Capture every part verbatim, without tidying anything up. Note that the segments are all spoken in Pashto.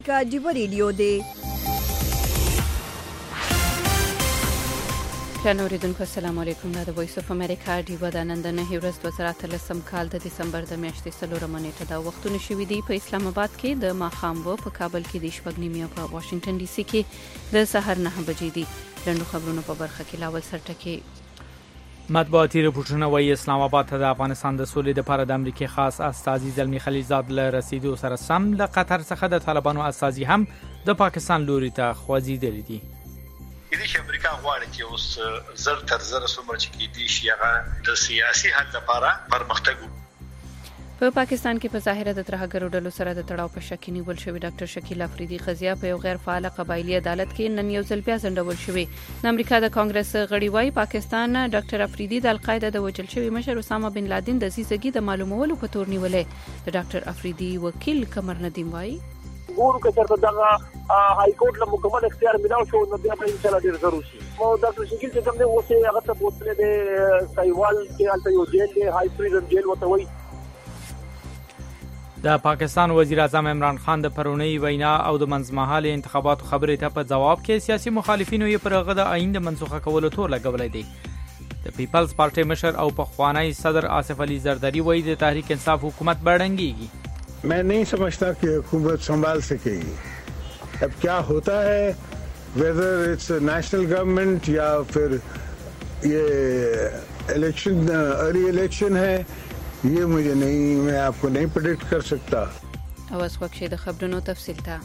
کا ډیو ریډیو دی. ګرانو اوریدونکو السلام علیکم. دا د وایس اف امریکا ډیو د نن د نهه ورځ دوه زره اتلسم کال د دسمبر د میاشتې څلورمه نیټه دا وختونه شوي دي. په اسلام آباد کې د ماښام و، په کابل کې د شپږ نیمې او په واشنگټن ډي سي کې د سحر نهه بجې دي. لنډو خبرونو په برخه کې لاول سرټکي مطبوعاتي رپورټونه وايي اسلام آباد ته د افغانستان د سولې لپاره د امریکای خاص استازي زلمی خلیلزاد له رسیدو سره سم له قطر څخه د طالبانو استازي هم د پاکستان لوري ته خوځېدلي دي. د دې امریکا غواړي چې اوس زر تر زر څومره چې کې دي شي هغه د سیاسي حل لپاره پرمختګ په پاکستان کې په ظاهره د ترهګرو ډلو سره د تړاو په شک کې نیول شوی ډاکټر شکیل افریدي قضیه په یو غیر فعال قبایلی عدالت کې نن یو ځل بیا ځنډول شوی. د امریکا د کانګرس غړي وايي پاکستان ډاکټر افریدي د القاعده د وژل شوی مشر اسامه بن لادن د زیږګي د معلومولو په تور نیولې. د ډاکټر افریدي وکیل قمر ندیم وايي ګورو که چېرته دغه هاي کورټ له مکمل اختیار ملاو شو نو بیا به انشاءالله ډېر ضرور شي. او ډاکټر شکیل چې کوم دی اوس یې هغه ته بوتلې دی سایوال کې هلته یو جیل دی هاي پریزن جیل ورته وایي. د پاکستان وزیر اعظم عمران خان د پرونی وینا او د منځمهاله انتخاباتو خبرې ته په جواب کې سیاسي مخالفینو یې پر هغه د آئین د منسوخه کولو تور لګولې دي. د پیپلز پارټي مشر او پخوانی صدر آصف علي زرداری وایي د تحریک انصاف حکومت بڑھنگیږي. मैं नहीं समझता कि हुकूमत संभाल सकेगी. अब क्या होता है, वेदर इट्स नेशनल गवर्नमेंट या फिर ये इलेक्शन अर्ली इलेक्शन है, ये मुझे नहीं, मैं आपको नहीं प्रेडिक्ट कर सकता. اوس وخت د خبرونو تفصیل ته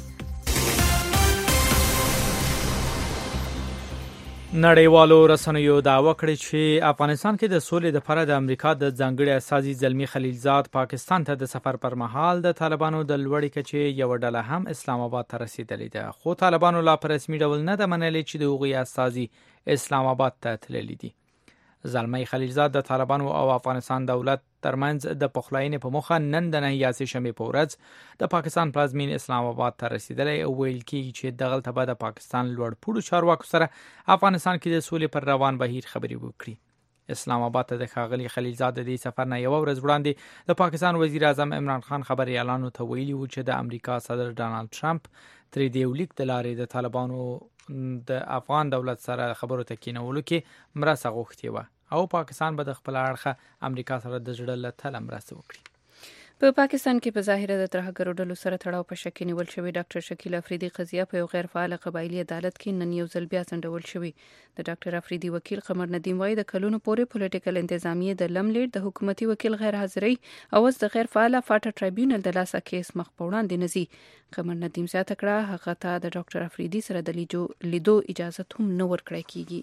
نړیوالو رسنیو دعوه کړې چې افغانستان کې د سولې لپاره د امریکا د ځانګړي استازي زلمی خلیلزاد پاکستان ته د سفر پر مهال د طالبانو د لوړې کچې یو ډله هم اسلام آباد ته رسیدلې ده. خو طالبانو لا په رسمي ډول نه ده منلې چې د هغوی استازي اسلام آباد ته تللي دي. زلمی خلیلزاد د طالبانو او افغانستان دولت ترمنځ د پخلاینې په موخه نن د نهه شنبې په ورځ د پاکستان پلازمین اسلام آباد ته رسیدلی او ویل کېږي چې دغلته به د پاکستان لوړ پوړو چارواکو سره افغانستان کې د سولې پر روان بهیر خبرې وکړي. اسلام آباد ته د ښاغلي خلیلزاد د دې سفر نه یوه ورځ وړاندې د پاکستان وزیر اعظم عمران خان خبریالانو ته ویلي و چې د امریکا صدر ډانلډ ټرمپ ترې د یو لیک د لارې د طالبانو د افغان دولت سره خبرو ته کېنولو کې مرسته غوښتې وه او پاکستان به د خپل اړخه امریکا سره د زړه له تله مرسته وکړي. په پاکستان کې په ظاهره د ترهګرو ډلو سره تړاو په شک کې نیول شوی ډاکټر شکیل افریدي قضیه په یو غیر فعال قبایلی عدالت کې نن یو ځل بیا ځنډول شوی. د ډاکټر افریدي وکیل قمر ندیم وايي د کلونو پورې پولیټیکل انتظامیه د لملیډ د حکومتي وکیل غیر حاضرۍ او اوس د غیر فعال فاټا ټرایبیونل د لاسه کیس مخ په وړاندې نه ځي. قمر ندیم زیاته کړه هغه ته د ډاکټر افریدي سره د لیدو اجازه هم نه ورکړی کیږي.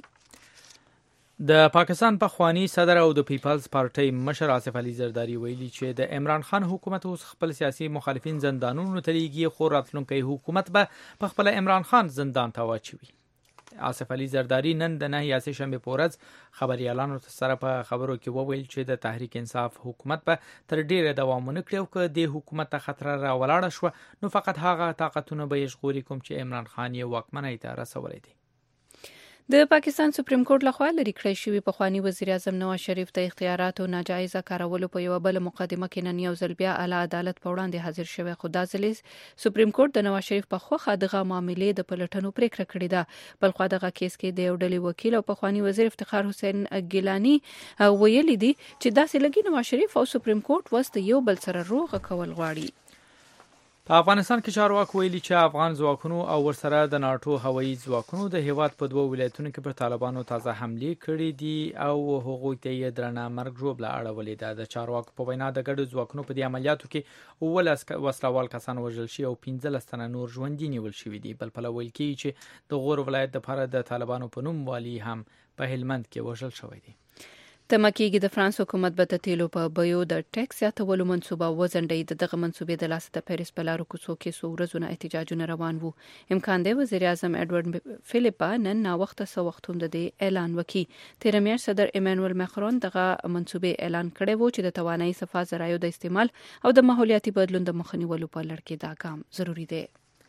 د پاکستان پخوانی صدر او د پیپلز پارټي مشر آصف علي زرداری ویلي چې د عمران خان حکومت اوس خپل سیاسي مخالفین زندانونو ته لیږي خو راتلونکی حکومت به په خپل عمران خان زندان ته واچوي. آصف علي زرداری نن د نهه شنبې په ورځ خبریالانو سره په خبرو کې وویل چې د تحریک انصاف حکومت به تر ډیره دوام ونه کړي او که د حکومت ته خطر را ولاړه شوه نو فقط هغه طاقتونه به یې ژغوري کوم چې عمران خان یې واکمنۍ ته رسولی دی. د پاکستان سپریم کورټ لخوا لري کړی شوی پخوانی وزیر اعظم نواز شریف د اختیاراتو ناجایزه کارولو په یو بل مقدمه کې نن یو ځل بیا اعلی عدالت په وړاندې حاضر شوی. خو دا ځل سپریم کورټ د نواز شریف په خوښه دغه معاملې د پلټنو پریکړه کړې ده. بل خو دغه کیس کې د یو ډلې وکیل او پخوانی وزیر افتخار حسین ګیلانی ویلي دي چې داسې لګي نواز شریف او سپریم کورټ وسط یو بل سره روغه کول غواړي. په افغانستان کې چارواکو ویلي چې افغان ځواکونو او ورسره د ناټو هوایي ځواکونو د هیواد په دوه ولایتونو کې پر طالبانو تازه حملې کړې دي او هغوی ته یې درنه مرګ ژوبله اړولې ده. د چارواکو په وینا د ګډو ځواکونو په دې عملیاتو کې اوولس وسلوال کسان وژل شوي او پنځلس تنه نور ژوندي نیول شوي دي. بل پلوه ویل کېږي چې د غور ولایت دپاره د طالبانو په نوم والي هم په هلمند کې وژل شوی دی. تمه کېږي د فرانس حکومت به د تیلو په بیو د ټیکس زیاتولو منصوبه وځنډوي. د دغه منصوبې د لاسه د پیرس په لارو کوڅو کې څو ورځونه احتجاجونه روان وو. امکان دی وزیر اعظم ایډورډ فلیپا نن ناوخته څه وخت هم د دې اعلان وکړي. تېره میاشت صدر ایمانوئل ماکرون دغه منصوبې اعلان کړی و چې د توانایي صفا ذرایعو د استعمال او د ماحولیاتي بدلون د مخه نیولو په لړ کې دا ګام ضروري دی.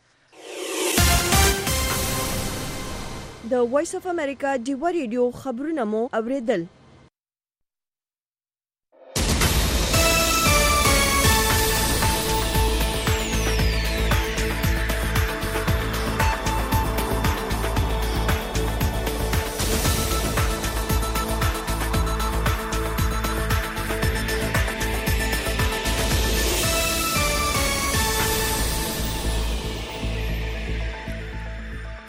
د وایس اف امریکا ډیو ریډیو خبرونه مو اوریدل.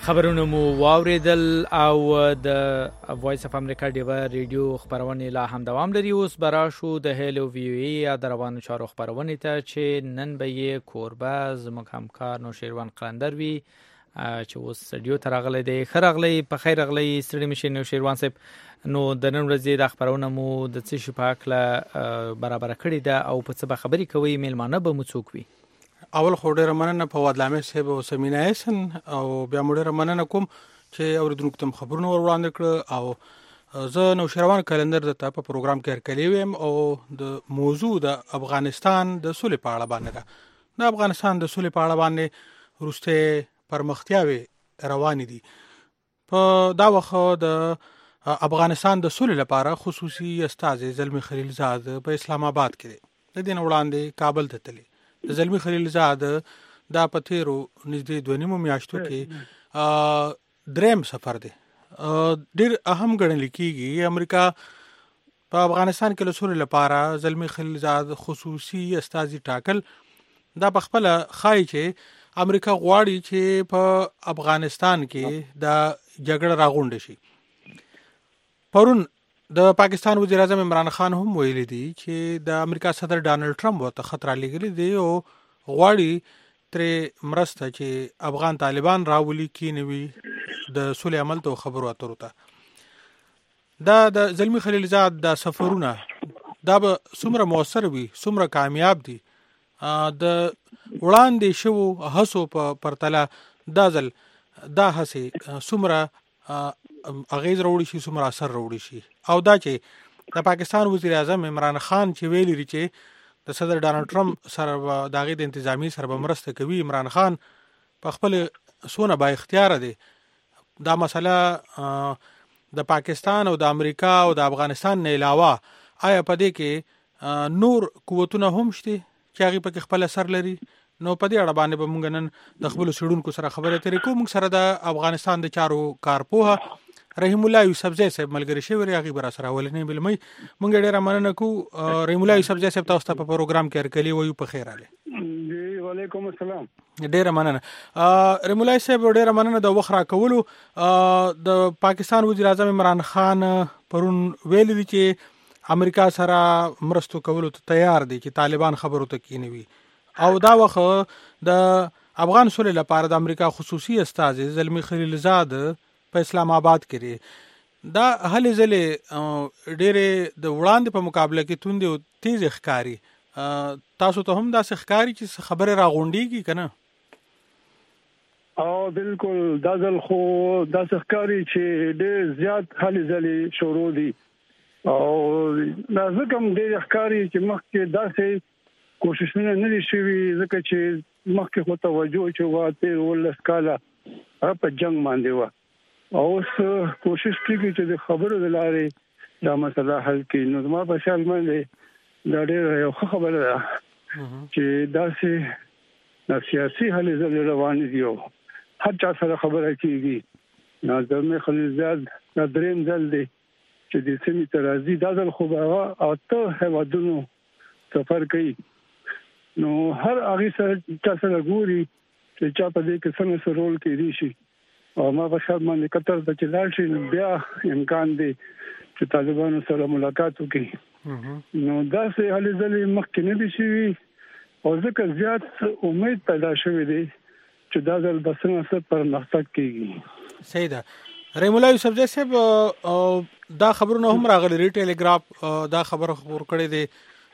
خبرونه مو واوریدل او د وایس اف امریکا ډیوا ریډیو خبرونه لا هم دوام لري. اوس برا شو د هلو وی وی یا د روانو چارو خبرونه ته چې نن به یې کوربه زموږ همکار نو شیروان قلندر وی چې اوس سټډیو ته راغلی دی. ښه راغلی، په خیر راغلی ستړي مشي نو شیروان صاحب. نو د نن ورځې د خبرونه مو د څه شي په هکله برابر کړې ده او په څه به خبرې کوي، میلمانه به مو څوک وي؟ اول خو ډیره مننه په وادلامه صاحب او سمینا حسن، او بیا موږ ډیره مننه کوم چې اوریدونکو ته خبرونه ور وړاندې کړ. او زه نو شیروان قلندر د په پروګرام کې هرکلی ویم او د موضوع د افغانستان د سولې په اړه باندې ده. د افغانستان د سولې په اړه باندې روسته پرمختیاوي روان دي. په دا وخت د افغانستان د سولې لپاره خصوصي استازي زلمی خلیلزاد په اسلام آباد کې د دین وړاندې کابل ته تللی. د زلمی خلیلزاد دا په تیرو نږدې دوه نیمو میاشتو کې دریم سفر دی. ډیر اهم ګڼل کېږي. امریکا په افغانستان کې له سولې لپاره زلمی خلیلزاد خصوصي استازي ټاکل دا په خپل خای چې امریکا غواړي چې په افغانستان کې دا جګړه راغونډه شي. پرون د پاکستان وزیر اعظم عمران خان هم ویلي دي چې د امریکا صدر ډانلډ ټرمپ ورته خطر لګیلی دی او غواړي ترې مرسته چې افغان طالبان راولي کینوي د سولې عمل ته خبرو اترو ته. دا د زلمی خلیلزاد د سفرونه دا به څومره موثر وي، څومره کامیاب دي، د وړاندې شو هڅو په پرتله دا ځل دا هڅې څومره اغیز راوړي شي، څومره اثر راوړي شي. او دا چې د پاکستان وزیر اعظم عمران خان چې ویلي چې د صدر ډانلډ ټرمپ سره د هغې د انتظامی سره به مرسته کوي، عمران خان په خپل سونه با اختیار دی. دا مسله د پاکستان او د امریکا او د افغانستان نه علاوه آیا په دې کې نور قوتونه هم شته چې هغه په خپل اثر لري؟ نو په دې اړه باندې به موږ نن د خپل سړونکو سره خبرې ترې کوو. موږ سره د افغانستان د چارو کارپوه رحیم الله یوسفزی صاحب ملګری شوی هغه بر سره ولنې بلمې موږ ډیره مننه کوو. رحیم الله یوسفزی صاحب تاسو ته په پروګرام کې هرکلی وایو. په خیر اله. جی وعلیکم السلام. ډیره مننه رحیم الله صاحب، ډیره مننه د وخت راکولو. د پاکستان وزیر اعظم عمران خان پرون ویل دي چې امریکا سره مرستو کولو ته تیار دي چې طالبان خبرو ته کینوي. او دا وخت د افغان سولې لپاره د امریکا خصوصي استازي زلمی خلیلزاد په اسلام آباد کې دا هلې ځلې ډېرې د وړاندې په مقابله کې توندې او تیز ښکاري. تاسو ته هم داسې ښکاري چې خبرې راغونډېږي که نه؟ او بالکل دا ځل خو داسې ښکاري چې ډېر زیات هلې ځلې شروع دي. او دا ځکه هم ډېر ښکاري چې مخکې داسې کوششونه نه دي شوي، ځکه چې مخکې خو توجه چې وه تېر اوولس کاله هغه په جنګ باندې وه. او اوس کوشش کېږي چې د خبرو د لارې دا مسله حل کړي. نو زما په خیال باندې دا ډېره یو ښه خبره ده چې داسې د سیاسي هلې ځلې روانې دي او هر چا سره خبره کېږي. نو زلمی خلیلزاد دا درېیم ځل دی چې د سیمې ته راځي. دا ځل خو به هغه اته هېوادونو سفر کوي. نو هر هغې سره چا سره ګوري چې چا په دې کې څنګه څه رول کېدی شي. او ما په خیال باندې قطر ته چې لاړ شي بیا امکان دی چې طالبانو سره ملاقات وکړي. نو داسې هلې ځلې مخکې نه دي شوي او ځکه زیات امید پیدا شوی دی چې دا ځل به څنګه څه پرمختګ کېږي. صحیح ده. رحیم الله یوسفزی صاحب دا خبرونه هم راغلي، ری ټیلیګراف دا خبر خبر کړی دی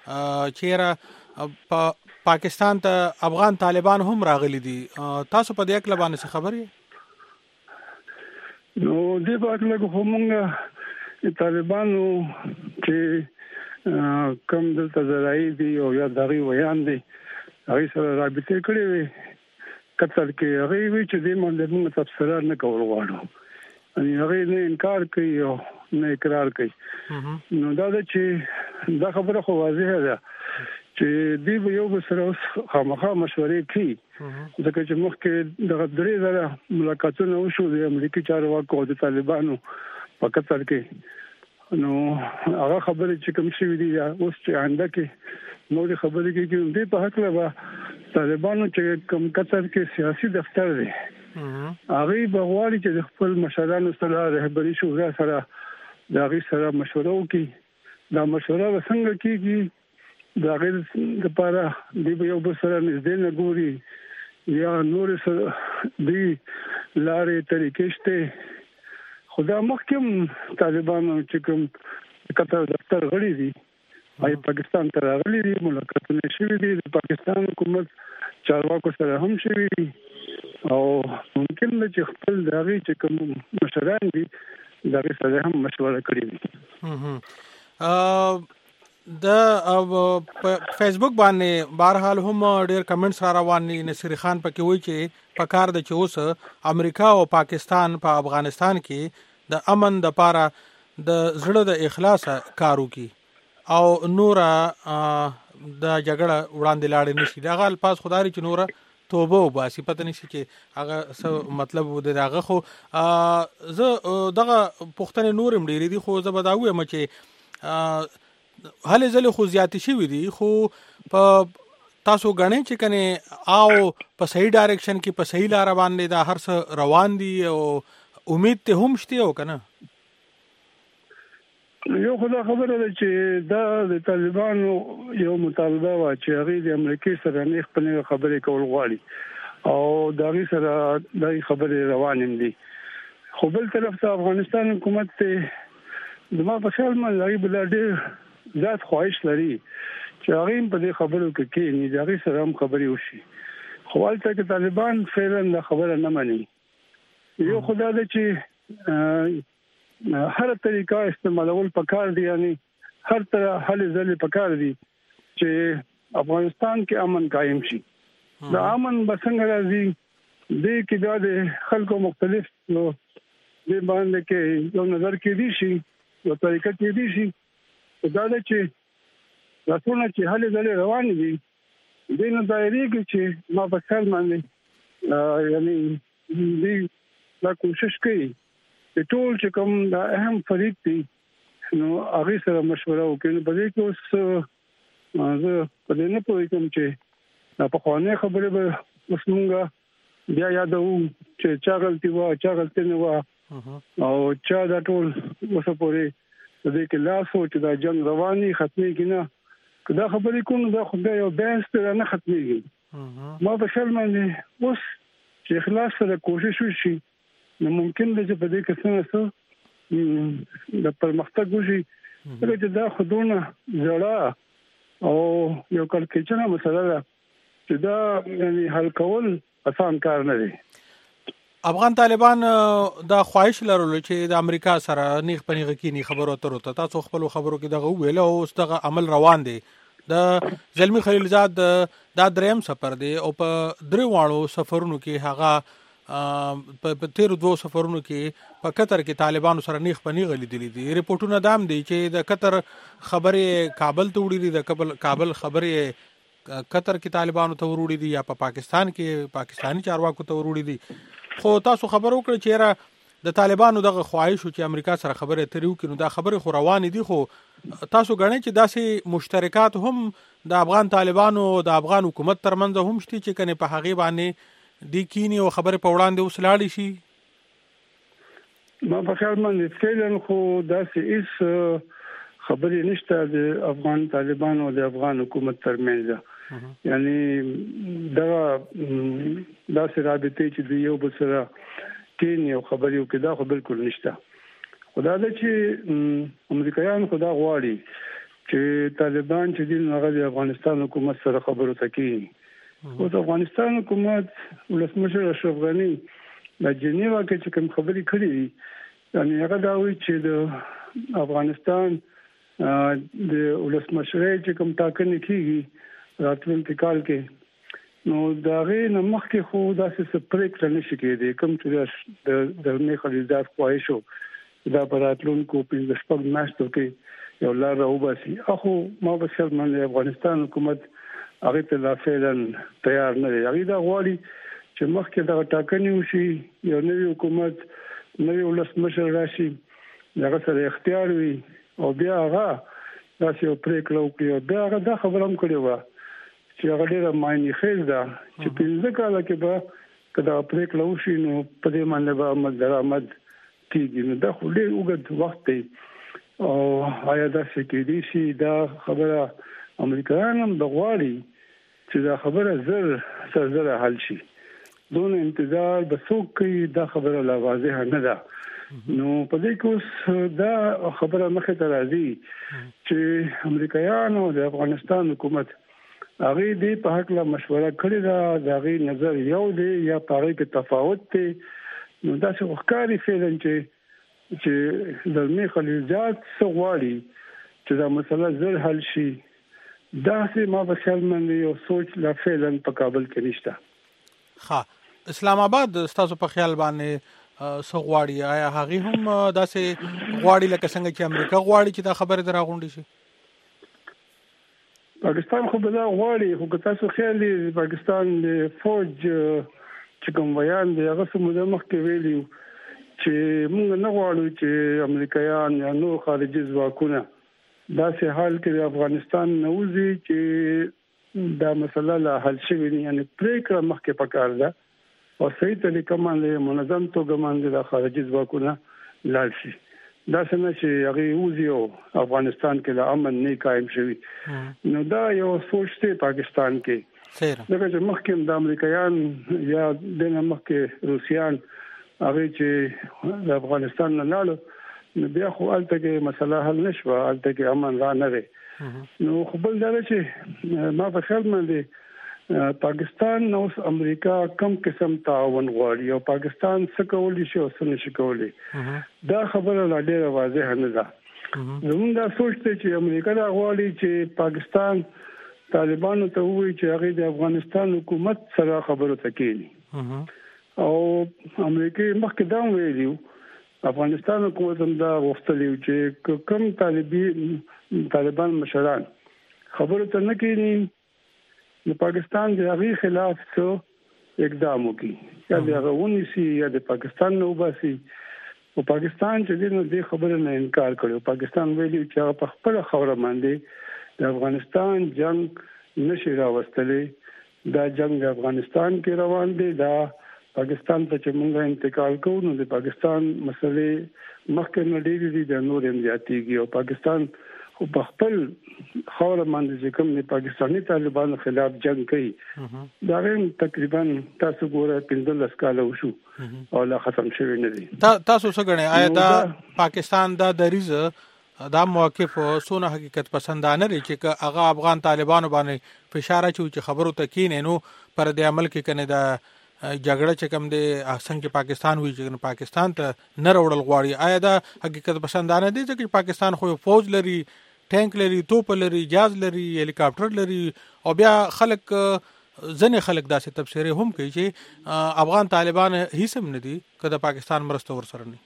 چې په پاکستان ته افغان طالبان هم راغلي دي. تاسو په دې اړه باندې څه خبرې؟ نو دې په اړه خو موږ طالبانو چې کم دلته ځای دي او یا دغه ویان دي هغه سره رابطه کړې وي قطر کې، هغه وی چې دې باندې موږ تفسیر نه کول غواړو. ان هغه نه انکار کوي او نه اقرار کوي. نو دا چې دا خبره خو واضحه ده چې دې یو بل سره خامخا مشورې کوي. ځکه چې مخکې دغه درې ځله ملاقاتونه وشو د امریکایي چارواکو او د طالبانو په قطر کې. نو هغه خبرې چې کوم شي دي اوس چې آینده کې نور خبرې کې دې په حق له طالبانو چې کوم قطر کې سیاسي دفتر دی هغه بغواړي چې خپل مشرانو سره رهبری شورا سره دا غي سره مشوره وکړي دا مشوره څنګه کیږي دا غیر لپاره د یو بل سره نږدې نه ګوري یا نور سره دی لارې طریقې شته خدا مخکم طالبانو چې کوم قطر دفتر غړي دي ay پاکستان ته راغلي دي ملاقاتونه شوي دي د پاکستان حکومت چارواکو سره هم شوي دي او ممکن ده چې خپل دغه چې کوم مشران دي دغه سره هم مشوره کړې دي د فیسبوک باندې بهرحال هم ډېر کمنټس را روان دي نصیر خان پکې وایي چې په کار د چې اوس امریکا او پاکستان په پا افغانستان کې د امن د پاره د زړه د اخلاص کارو کی او نورا د جګړه وړاندې لاړ نشي دا غل پاس خدای چې نورا توبه وباسي پته نشي چې هغه څه مطلب و دغه خو زه دغه پښتنه نورم ډیری دي خو زه بداوي م چې هله زله خو زیات شي وي دي خو په تاسو غنئ چې کنه او په صحیح ډایرکشن کې په صحیح لار باندې دا هر څه روان دي او امید ته هم شته او کنه یو خدای خبره ده چې دا د طالبانو یو مطالبه وا چې هغه د امریکای سره نه خپل خبرې کول غواړي او دا غي سره د خبرې روانې دي خو بل طرف ته افغانستان حکومت ته دما په خیال من لري بل ډېر ذات خواهش لري چې هغه په دې خبرو کې کې نه دا غي سره هم خبرې وشي خو البته چې طالبان فعلا خبره نه مانی یو خدای ده چې هر طریقه استعمالول پکار دي یعنی هر طرح حل ځلې پکار دي چې افغانستان کې امن قائم شي دا امن بسنګ راځي د کې دا د خلکو مختلف نو د باندې کې یو نظر کې دي شي یو طریقه کې دي شي دا د چې راتونه چې حل ځلې روان دي د نو دایره کې چې ما په خیال باندې یعنی دې لا کوشش کوي چې ټول چې کوم دا اهم فریق دي نو هغه سره مشوره وکړي په دې کې اوس زه په دې نه پوهیږم چې په خوانه خبره به اوس مونږه بیا یادو چې چا غلطي وا چا غلطي نه وا او چا دا ټول اوسه پورې د دې کې لاس او چې دا جنگ رواني ختمي کینه کدا خبرې کوم دا خدای یو بحث ته نه ختميږي ما په خیال باندې اوس چې اخلاص سره کوشش وشي نو ممکن ده چې په دې کې څنګه د پرمختګ وشي چې دا خودونه زړه او یو کال کې چې مسله ده چې دا یعنی حل کول آسان کار نه دی افغان طالبان دا خواهش لرلو چې د امریکا سره نیغ پنیغه کې نه خبرو اترو تاسو خپل خبرو کې دغه ویل او دغه عمل روان دی د زلمی خلیلزاد دا دریم سفر دی او په درې واړو سفرونو کې هغه په تیر دوه سفرونو کې په قطر کې طالبانو سره نیغ پنیغه لیدلې دي ریپورتونه دام دي چې د قطر خبرې کابل ته وړي دي د کابل کابل خبرې قطر کې طالبانو ته وروړي دي یا په پا پاکستان کې پاکستانی چارواکو ته وروړي دي خو تاسو خبر وکړئ چې را د طالبانو دغه خواهش چې امریکا سره خبرې اترې وکړي نو دا خبرې خو روانې دي خو تاسو غواړئ چې داسې مشترکات هم د افغان طالبانو او د افغان حکومت ترمنځ هم شته چې کنه په هغه باندې د کینی او خبره په وړاندې وسلاړی شي ما په خیال باندې فعلا خو داسې هیڅ خبرې نشته د افغان طالبانو او د افغان حکومت ترمنځ یعنی دا داسې رابطه چې د یو بل سره کینی او خبرې او کدا خو بالکل نشته خدا دې چې امریکایان خدا غواړي چې طالبان چې د هغه د افغانستان حکومت سره خبرو تکي او د افغانستان حکومت ولسمشر اشرف غنی د جنیوا کې چې کوم خبرې کړې دي یعنی هغه دا وایي چې د افغانستان د ولسمشر چې کوم ټاکنې کیږي راتلونکي کال کې نو دا غي نمخ کې خو داسې سپریک نشي کېدی کوم چې د درنې خلیزات خواهشو دا براتلونکو په شپږ میاشتو کې یو لار راوباسي اخو ما به شرط منل افغانستان حکومت هغه ته لا فعلا تیار نه دی هغه دا غواړي چې مخکې دا ټاکنې وشي یو نوی حکومت نوی ولسمشر راشي هغه سره اختیار وي او بیا هغه داسې یو پریکړه وکړي. بیا هغه دا خبره هم کړې وه چې هغه ډېره معنی خیز ده چې پنځه کاله کې به که دا پریکړه وشي نو په دې باندې به عمل درآمد کېږي. نو دا خو ډېر اوږد وخت دی او آیا داسې کېدی شي؟ دا خبره امریکایان هم د غواړي چې دا خبره زر سر زر حل شي. دون انتظار به څوک کوي دا خبره لا واضحه نه ده. نو په دې کې اوس دا خبره مخې ته راځي چې امریکایان او د افغانستان حکومت هغه دې په حق لا مشوره کړې ده، دا غي نظر یو دی یا په هغه کې تفاوت دی. نو دا څه وکاري فعلن چې چې زلمی خلیلزاد سغواړي چې دا مسله زر حل شي. دا سه ما په خیال باندې یو سوچ لا فعلن په کابل کې نشته. ها اسلام آباد تاسو په خیال باندې سغواړي آیا هغه هم داسې غواړي لکه څنګه چې امریکا غواړي چې دا خبره دراغونډي شي؟ پاکستان خو بلا غواړي، خو که تاسو خیال دی پاکستان د فوج چې کوم بیان دی هغه سمونه مخکې ویلي چې موږ نه غواړو چې امریکایان یا نور خارجي ځواکونه داسې حال کې د افغانستان نه وځي چې دا مسله لا حل شي. یعنی پریکړه مخکې پکار ده او صحیح طریقه باندې منظم توګه باندې د خارجي ځواکونه لاړ شي. دا څنګه چې هغه وځي او افغانستان کې لا امن نه قائم شوی. نو دا یو سوچ دی پاکستان کې. صحیح. دا چې مخکې د امریکایان یا د مخکې روسیان هغه چې د افغانستان نه لاړو نو بیا خو الته کې مسله حل نشوه، الته کې امن را نه دی. نو خو بل دا چې ما په خیال باندې پاکستان نو امریکا کم قسم تعاون غواړي او پاکستان څه کولی شي او څه نشي کولی. دا خبره لا ډیره واضحه نه ده. زموږ دا سوچ ته چې امریکا دا غواړي چې پاکستان طالبانو ته وایي چې هغه د افغانستان حکومت سره خبرو ته کېني او امریکا مخکې دا ویلي افغانستان حکومت هم دا غوښتلی چې کوم طالبي طالبان مشران خبرو ته نه کېني نو پاکستان د هغه خلاف څه اقدام وکړي یا د هغه ونیسي یا د پاکستان نو باسي. او پاکستان چې دې خبره نه انکار کړو. پاکستان ویلي چې هغه په خپل خوره باندې د افغانستان جنگ نشي راوستلی. دا جنگ د افغانستان کې روان دی. دا پاکستان ته چې موږ انتقال کوو نو د پاکستان مسلې مخکې نه ډېری دي د نور هم زیاتېږي او پاکستان خو په خپل خوره باندې چې کوم د پاکستاني طالبانو خلاف جنگ کوي دا هم تقریبا تاسو ګوره پنځلس کاله وشو او لا ختم شوی نه دي. تاسو څه غواړئ آیا دا پاکستان دا دریزه دا موقف سونه حقیقت پسندانه لري چې هغه افغان طالبانو باندې فشار اچوي چې خبرو تکینې نو پر د عمل کې کنه دا جګړه چې کوم دی څنګه پاکستان وی چې پاکستان ته نه وړل غواړي؟ آیا دا حقیقت پسندانه دي چې پاکستان خو فوج لري، ټانک لري، توپ لري، جاز لري، هلیکاپټر لري او بیا خلک ځنې خلک داسې تبصره هم کوي چې افغان طالبان هیڅ هم نه دي کله پاکستان مرسته ورسره نه.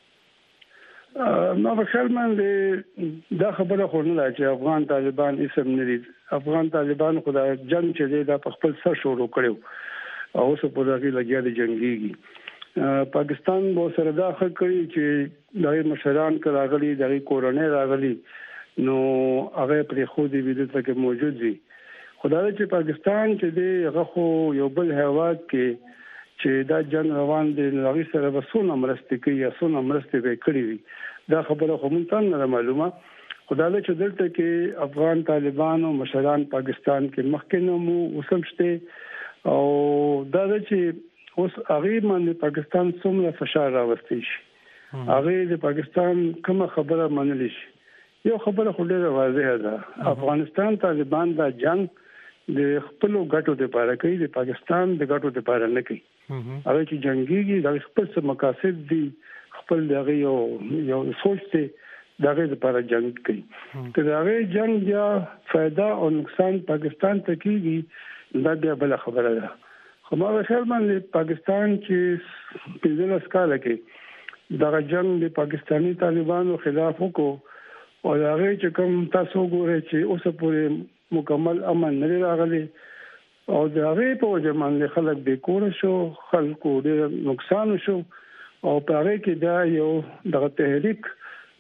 نو په خیال باندې دا خبره خو نه ده چې افغان طالبان هیڅ هم نه دي. افغان طالبان خو دا جنگ چې دی دا په خپل سر شروع کړو او اوس په دغه لګیا دي جنگيږي. پاکستان به سره دا خبره کوي چې دغه مشران کراغلي دغه کورونه راغلي نو هغه پر خو دې ویډیو ته موجود دي. خدای چې پاکستان چې دی هغه خو یو بل هیواد کې چې دا جنگ روان دي نو هغه سره وسونه مرسته کوي یا سونه مرسته به کړی وي. دا خبره خو مونږ ته نه معلومه. خدای چې دلته کې افغان طالبان او مشران پاکستان کې مخکې نو وسمشته او دا چې اوس هغه باندې پاکستان څومره فشار راوستي شي هغه د پاکستان کومه خبره منل شي. یو خبره خو ډیره واضحه ده افغانستان طالبان دا جنگ د خپل ګټو لپاره کوي، د پاکستان د ګټو لپاره نه کوي. هغه چې جنگيږي د خپل څه مقاصد دي، خپل دغه یو یو سوچ دی دغه لپاره جنگ کوي. که دغه جنگ یا फायदा او نقصان پاکستان ته کیږي دا بیا بل خبره ده. خو ما خیال باندې پاکستان چې پنځلس کاله کې دغه جنگ د پاکستانی طالبانو خلاف وکړو او هغه چې کوم تاسو ګورئ چې اوس پورې مکمل امن نه راغلی او د هغه په وجه باندې خلک بې کوره شو، خلکو ډېر نقصان شو او په هغه کې دا یو دغه تحریک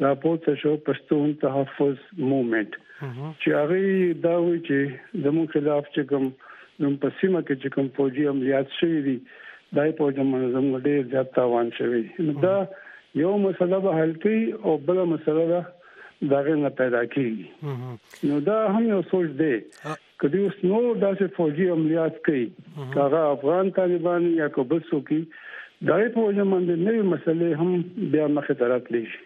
راپورته شو پښتون تحفظ موومېنټ چې هغه دا وی چې زموږ خلاف چې کوم نو په سیمه کې چې کوم فوجي عملیات شوي دي دای په جمع زموږ ډېر زیات تاوان شوی دا یو مسله به حل کوي او بل مسله ده داغه نه پیدا کیږي نو دا هم یو سوچ دی کدی اوس نو داسې فوجي عملیات کوي هغه افغان طالبان یا کوبل سوکي دای په جمع باندې نوې مسلې هم بیا مخه ته راتلی شي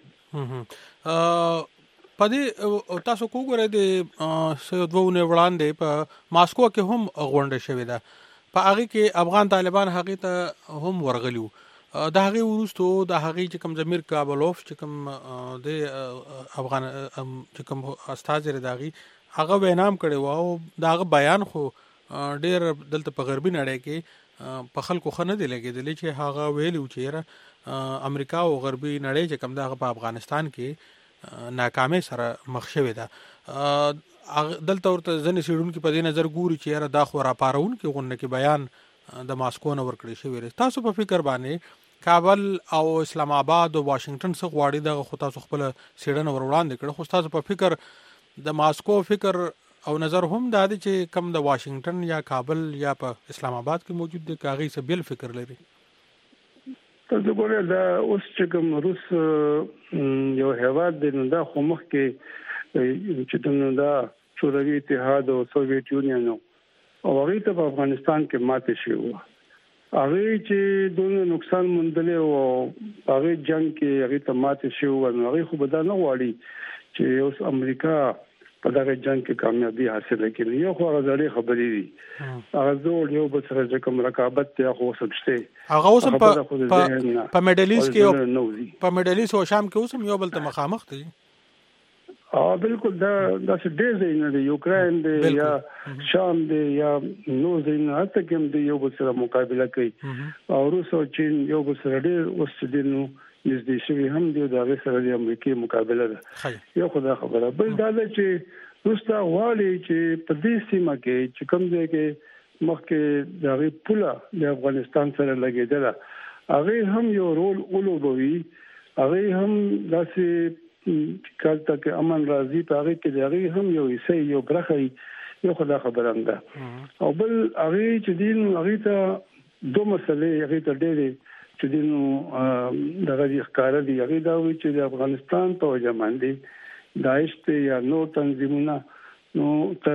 پدې تاسو وګورئ د سیدونه وړاندې په ماسکو کې هم غونډه شوې ده په هغه کې افغان طالبان هغه ته هم ورغلیو د هغه ورستو د هغه چې کوم ضمیر کابلوف چې کوم د افغان چې کوم استاد لري هغه وینام کړي او داغه بیان خو ډیر دلته په غربي نړۍ کې په خلکو خنه دی لګیدل چې هغه ویلو چې امریکا او غربي نړۍ چې کوم دغه په افغانستان کې ناکامي سره مخ شوې ده دلته ورته ځنې سیډونکو په دې نظر ګوري چې را دا خو را پارون کې غونډه کې بیان د ماسکو نه ورکړی شوی تاسو په فکر باندې کابل او اسلام آباد او واشنگټن څخه غواړي د خو تاسو خپل سیډن ور وړاندې کړو خو تاسو په فکر د ماسکو فکر او نظر هم دا دی چې کم د واشنگټن یا کابل یا په اسلام آباد کې موجود دي کاغی څه بل فکر لري تاسو ګورئ دا اوس چې کوم روس یو هیواد دی نو دا خو مخ کې چې نو دا شوروي اتحاد او سوویت یونین او هغه ته په افغانستان کې ماته شي وو هغه چې دونه نقصان مندل او هغه جنگ کې هغه ته ماته شي وو نو هغه خو به دا نه غواړي چې اوس امریکا په دغه جنگ کې کامیابی حاصل کړي یو خو غزړې خبرې دي هغه زول یو بل سره کوم رقابت ته خو سمشته هغه اوس په په میډلیس کې په میډلیس او شام کې اوس یو بل ته مخامخ دي اه بالکل دا د ډېر ځای نه دی یوکرين دی یا شام دی یا نو ځای نه هڅه کوم دی یو بل سره مقابله کوي او روس او چین یو بل سره ډېر اوس دینو نږدې شوی هم دی د هغه سره د امریکای مقابله ده یو خدای خبره بل دا چې روستا والی چې په دې سیمه کې چې کوم ځای کې مخکې د هغه پوله د افغانستان سره لګیدل هغه هم یو رول ولوبوي هغه هم داسې کالته کې امن راځي په هغه کې د هغه هم یو حصہ یو برخه یو خدای خبره ده او بل هغه چې دین هغه ته دوه مسلې هغه ته ډېرې چې دینو دغه ښکار دي هغه دا وی چې د افغانستان په جمان دي داعش ته یا نو تنظیمونه نو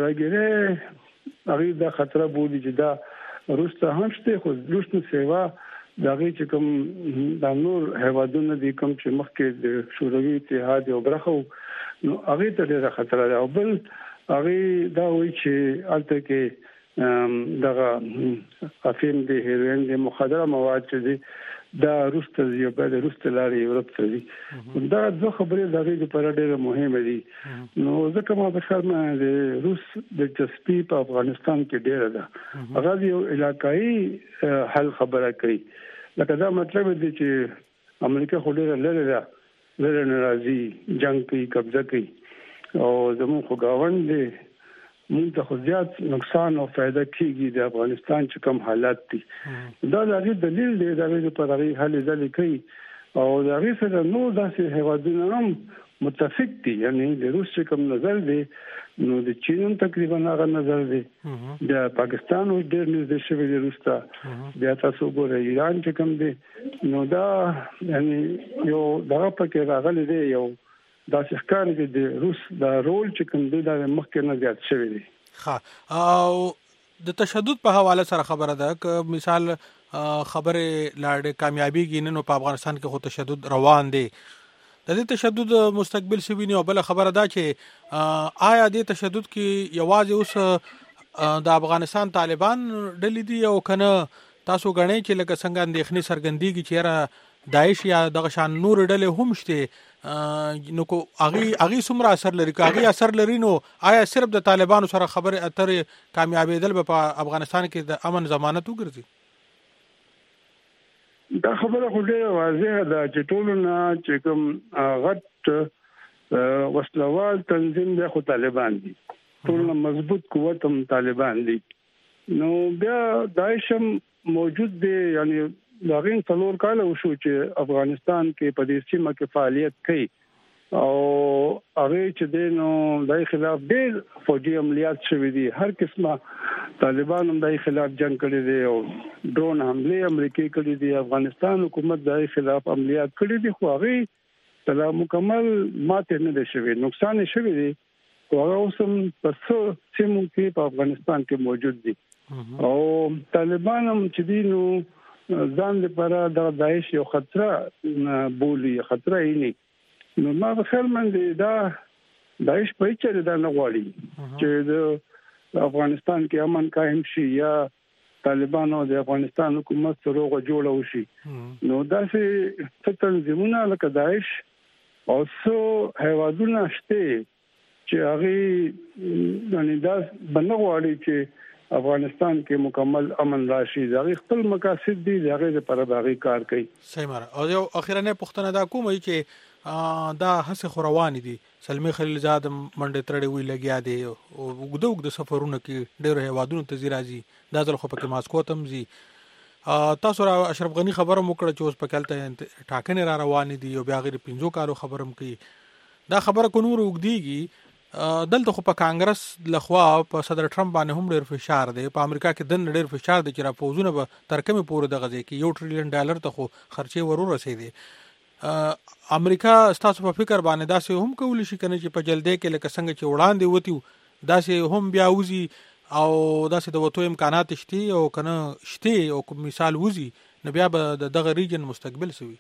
ترګره هغه دا خطر بودي چې دا روسته هم شته خو روسنه سیوا دغه چې کوم د نور هوادونو دي کوم چې مخکې د شوروي اتحاد او برخه نو هغه ته ډېر خطر دی او بل هغه دا وی چې الته کې دغه افیم دي هیروین دي مخدره مواد چې دي دا روسته یو بل روسته لاري یورپ ته دي دا ځکه خبره دغه لپاره ډېره مهمه دي نو ځکه ما په شرمه د روس د چسپی په افغانستان کې ډېره ده هغه یو علاقائی حل خبره کوي لکه دا مطلب دی چې امریکا خو ډېره لره ده لره ناراضي جنگ کوي قبضه کوي او زموږ خو گاوند دي موږ ته خو زیات نقصان او فائدہ کیږي د افغانستان چې کوم حالات دي دا د دې دلیل دی دا د پرغي حل ځلې کوي او دا غي سره نو داسې هوادونه هم متفق دي یعنی د روس کوم نظر دی نو د چین تقریبا هغه نظر دی د پاکستان او ډېر نږدې شوی دی روس ته بیا تاسو ګورئ ایران چې کوم دی نو دا یعنی یو دغه پکې راغلی دی یو دا ښکار دي د روس دا رول چې کوم دی دا مخکې نه زیات شوی دی ها او د تشدد په حواله سره خبره ده ک مثال خبره لاړ کامیابی ګیننو په افغانستان کې خو تشدد روان دی د دې تشدد مستقبل سی ویني او بل خبره ده چې آیا د تشدد کې یوازې اوس د افغانستان طالبان ډلې دي او کنه تاسو غنئ چې لکه څنګه اندېښنې سرګندېږي چې را داعش یا دغه شان نور ډلې هم شته نو کو اغي اغي سمرا اثر لري اغي اثر لري نو آیا صرف د طالبانو سره خبره اترې کامیابیدل په افغانستان کې د امن ضمانت وګرځي دا خبره خو ډېره واضحه ده چې ټول نه چې کوم غټ وسلوال تنظیم د خو طالبان دي ټول نه مضبوط قوت هم طالبان دي نو بیا داعش موجود دی یعنی لاغین څلور کال وشو چې افغانستان کې په دې سیمه کې فعالیت کوي او هغه چې دینو دای خلاف ډېر فوجي عملیات شوې دي، هر قسمه طالبان هم دای خلاف جنگ کړی دی او ډرون حمله امریکای کړی دي، افغانستان حکومت دای خلاف عملیات کړی دي، خو هغه تلا مکمل ماته نه دي شوی، نقصان شوی دی، هغه اوسم په څو سیمو کې په افغانستان کې موجود دي او طالبان هم چې دینو ځان لپاره د داعش یو خطر بولی، خطر یې نه، نو ما په خیال باندې دا داعش په چیرې دا نه غواړي چې د افغانستان کې امن قائم شي یا طالبانو د افغانستان حکومت سره وجوړ وشي، نو دا چې تنظیمونه لکه داعش او څو هیوادونه شته چې هغه باندې دا بنغواړي چې افغانستان کې مکمل امن راشي، دا خپل مقاصد دي، دا غي لپاره باغی کار کوي. سیمره او یو اخیرنه پښتنه دا کومه چې دا هڅه خوروان دي، سلمی خلیلزاد منډه ترړې وی لګیا دي او وګدوګ د سفرونو کې ډېر هیوادونو ته زیرازي، دا ځل خو پکې ماسکو تم زی. تاسو را اشرف غنی خبره وکړه چې اوس په کلته ټاکنې را روان دي او بیا غیر پنځو کالو خبرم کوي، دا خبره کو نور وګديږي دلته خو په کانګرس لخوا په صدر ټرمپ باندې هم ډېر فشار دی، په امریکا کې دن ډېر فشار دی چې را پوزونه به ترکمه پورې د غځي کې یو ټریلیون ډالر ته خو خرچې ورور رسیدي. امریکا ستاسو په فکر باندې داسې هم کولی شي کنه چې په جلدی کې لکه څنګه چې وړاندې وتی داسې هم بیا وزي او داسې د وټو امکانات شته او کنه شته او کوم مثال وزي نو بیا به دغه ریجن مستقبل سوي.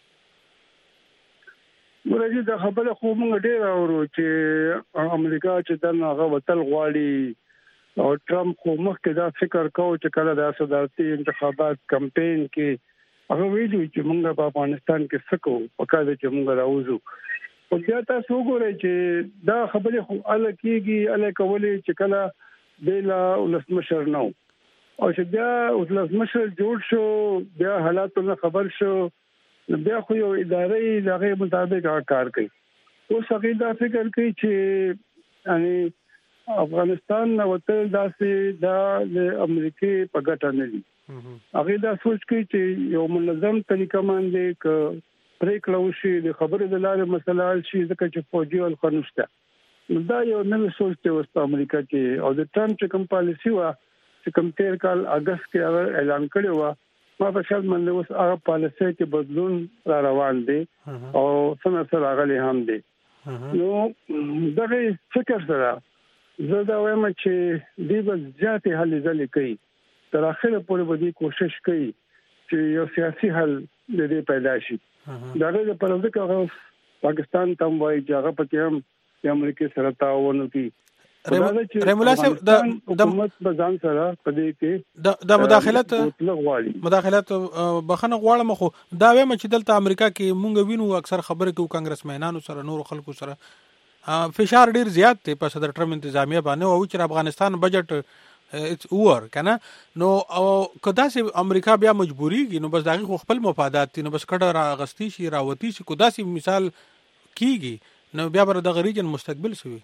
ورته د خبره خو موږ ډیر اورو چې امریکا چې دغه هغه وتل غواړي او ټرمپ خو مخکې دا فکر کوي چې کله د صدارتي انتخابات کمپاین کې هغه ویلي چې موږ په افغانستان کې سکو پکاره چې موږ راوځو، او بیا تاسو وګورئ چې دا خبره خو ال کېږي ال کولې چې کله بلا ولسمشر نو او چې بیا ولسمشر جوړ شو بیا حالاتونه خبر شو بیا خو یو ادارې دغه مطابق کار کوي. اوس هغه دا فکر کوي چې یعنی افغانستان نو ته داسې د امریکای په ګټه نه دي، هغه دا سوچ کوي چې یو منظم طریقه باندې ک پریکړه وشي د خبرې د لارې مسله شي ځکه چې فوجي ول خنشته، دا یو نوې سوچ ته وسته امریکا کې او د ټرمپ چې کوم پالیسی وا چې کوم تیر کال اگست کې اعلان کړی و، ما په خیال باندې اوس هغه پالیسي کې بدلون را روان دي او څنګه سره غلي هم دي. نو دغه فکر سره زه دا وایم چې دی به ځاتې حل ځلې کوي، تر اخره پورې به دې کوشش کوي چې یو سیاسي حل د دې پیدا شي. دغه لپاره ځکه پاکستان ته وایي چې هغه پکې هم د امریکا سره تعاون وکړي. رحم الله صاحب د حکومت بزان سره پدې کې د مداخلت مداخلت بخنه غواړم، خو دا وایم چې دلته امریکا کې مونږ وینو اکثر خبره کوي کانګرسمنانو سره نور خلکو سره فشار ډیر زیات دی په صدر ټرمپ انتظامیه باندې او چې افغانستان بجټ اټس اور کنه نو او کدا سي امریکا بیا مجبوريږي نو بس دغه خپل مفادات نو بس کډه راغستی شي راوتی شي کدا سي مثال کیږي نو بیا بر دغه ریجن مستقبل شوی.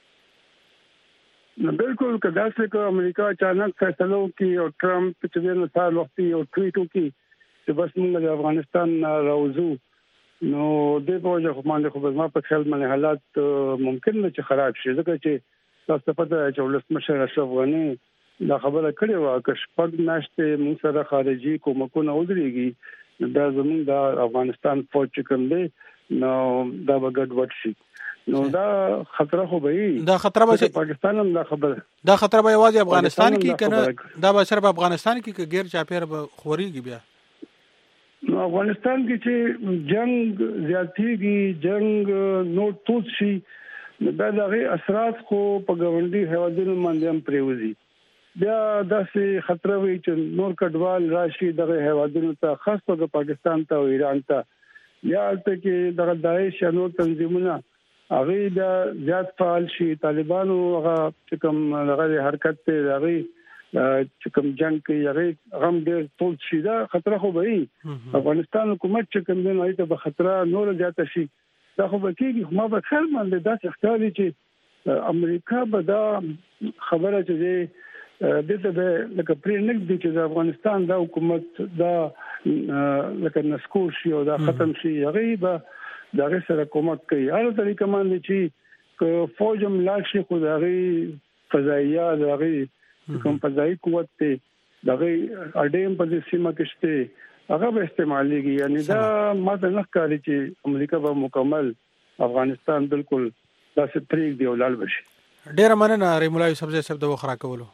نو بالکل کدا چې کو امریکا اچانک فیصلو کې او ټرمپ چې د مثال وختي او ټویټو کې چې بس موږ د افغانستان راوځو نو د پروژه خو باندې خو ما په خیال باندې حالات ممکن نه چې خراب شي ځکه چې تاسو پته چې ولسمشر اشرف غنی دا خبره کړې و چې شپږ میاشتې موږ سره خارجي کومکونه ودرېږي دا زموږ د افغانستان فوج کوم دی نو دا وګړ وټ شي نو دا خطر خو به دا خطر به پاکستان هم دا خبر دا خطر به یوازې افغانستان کې کنه دا به صرف افغانستان کې غیر چاپیر به خوريږي بیا نو افغانستان کې چې جنگ زیاتېږي جنگ نو توت شي دا دغه اثرات خو په ګوندي هوادونو باندې هم پریوزي بیا داسې خطر وي چې نور کډوال راشي دغه هوادونو ته خاص په پاکستان ته او ایران ته یا ته کې دغه داعش نو تنظیمونه هغه دا زیات فعال شي طالبانو هغه چې کوم هغه حرکت ته هغه چې کوم جنگ کوي هغه غم ډېر ټول شي دا خطر خو به افغانستان حکومت چې کوم نه ایته به خطر نور زیات شي دا خو به کېږي ما به خیر باندې دا ښکاري چې امریکا به دا خبره چې دته به لکه پرې نه دي چې افغانستان دا حکومت دا لکه نسکور شي او دا ختم شي هغه به دغه سره کومک کوي. هر طریقه باندې چې ک فوجم لاشي خدای فضائیه دغه کوم فضائي قوت ته دغه اډیم په سیمه کې شته هغه به استعماليږي. یعنی دا ماته نه ښکاري چې امریکا به مکمل افغانستان بالکل داسې پریک دی ولال بشي. ډیر مننه ریمولا یوسف زئی صاحب د وخرا کولو.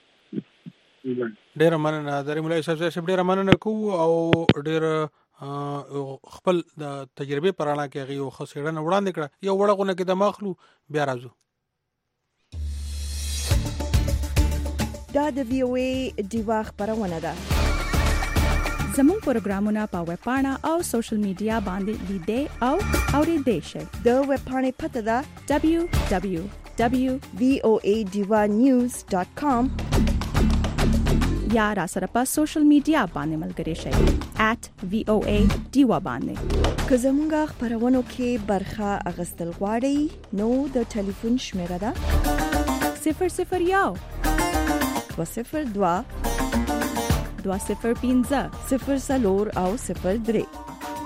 ډیر مننه د ریمولا یوسف زئی صاحب ډیر مننه کو او ډیر خپل د تجربه پرانا کې غي او خسړنه وړاندې کړه. یو وړغونه کې د ماخلو بیا راځو. دا د وی او ای دیوا خبرونه ده. زموږ پروګرامونه په ویب پاڼه او سوشل میډیا باندې لیدې او اورېدې شئ. د ویب پاڼې پته ده دبليو دبليو دبليو دوت وی او ای دیوا نیوز ډاٹ کام یا را سره په سوشل میډیا باندې ملګری شئ ایٹ وی او ای دیوا باندې. که زموږ خبرونو کې برخه اغستل غواړئ نو د ټلیفون شمیره ده صفر صفر یو دو صفر دوا دوا صفر پنځه صفر څلور او صفر درې.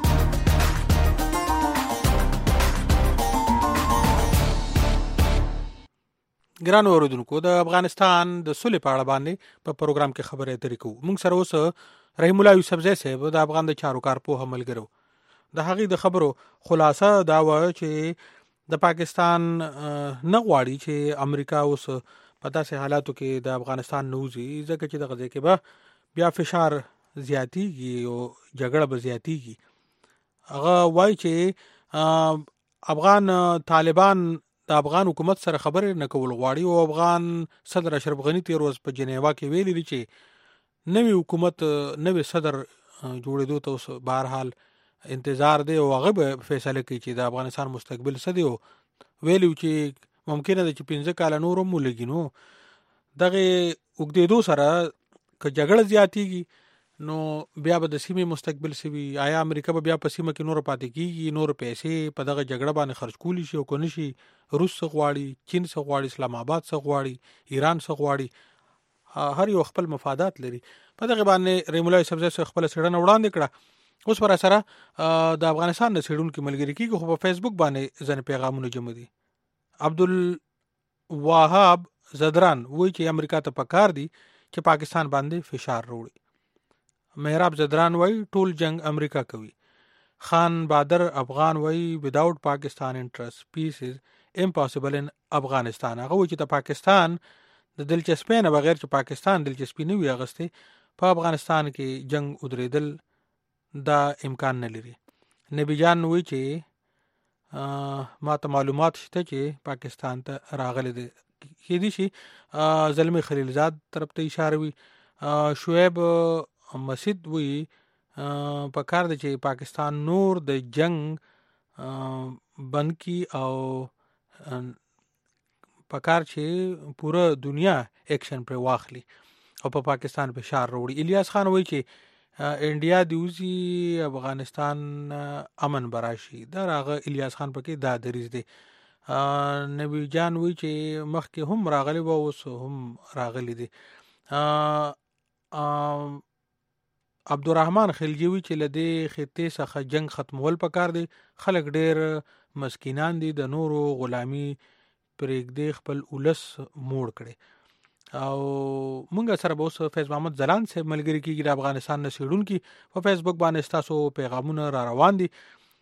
ګران اوردونکو د افغانستان د سولې په اړه باندې په پروګرام کې خبرې اترې کوو. موږ سره اوس رحیم الله یوسف زئی صاحب د افغان د چارو کار په ملګرو د هغې د خبرو خلاصه دا و چې د پاکستان نه غواړي چې امریکا اوس په داسې حالاتو کې د افغانستان نوځي ځکه چې د غزې کې به بیا فشار زیاتیږي او جګړه به زیاتیږي. هغه وایي چې افغان طالبان د افغان حکومت سره خبرې نه کول غواړي او افغان صدر اشرف غنی تیر ورځ په جنیوا کې ویلي دي چې نوی حکومت نوی صدر جوړېدو ته اوس بهرحال انتظار دی او هغه به فیصله کوي چې د افغانستان مستقبل څه دی. او ویلي چې ممکنه ده چې پنځه کاله نور هم ولګي. نو دغه اوږدېدو سره که جګړه زیاتیږي نو بیا به د سیمې مستقبل سوي. آیا امریکا به بیا په سیمه کې نور پاتې کیږي؟ نور پیسې په دغه جګړه باندې خرج کولی شي او کو نشي؟ روس څه غواړي، چین څه غواړي، اسلام آباد څه غواړي، ایران څه غواړي؟ هر یو خپل مفادات لري. په دغه باندې رحیم الله یوسف زئی صاحب خپل څېړنه وړاندې کړه. اوس پر سره د افغانستان د څېړونکو ملګری کیږي خو په فیسبوک باندې ځنې پیغامونه جمع دي. عبدالوهاب زدران وایي چې امریکا ته پکار دي چې پاکستان باندې فشار راوړي. مهراب زدران وای ټول جنگ امریکا کوي. خان بادر افغان وای without Pakistan interest peace is impossible in افغانستان. هغه وای چې د پاکستان د دلچسپۍ نه بغیر چې پاکستان دلچسپي نه وي اغسته په افغانستان کې جنگ ودرېدل دا امکان نه لري. نبی جان وای چې ما ته معلومات شته چې پاکستان ته راغلي دي. کې دي شي زلمی خلیلزاد طرف ته اشاره وي. شعیب مسجد وی په کار دی چې پاکستان نور د جنگ بند کی او په کار چې پوره دنیا ایکشن پر واخلي او په پاکستان فشار وروړي. الیاس خان وی چې انډیا دیوزی افغانستان امن براشي. دا راغه الیاس خان پکې دا دریز دی. نبی جان وی چې مخکې هم راغلی و اوس هم راغلی دی. عبدالرحمن خلجیوی چې لدې خطې څخه جنگ ختمول پکار دی. خلک ډیر مسکینان دي د نورو غلامی پرېږدي خپل ولس موړ کړي. او مونږ سره به اوس فیض محمد زلان صاحب ملګری کیږي د افغانستان نه څېړونکي. په فیسبوک باندې ستاسو پیغامونه را روان دي.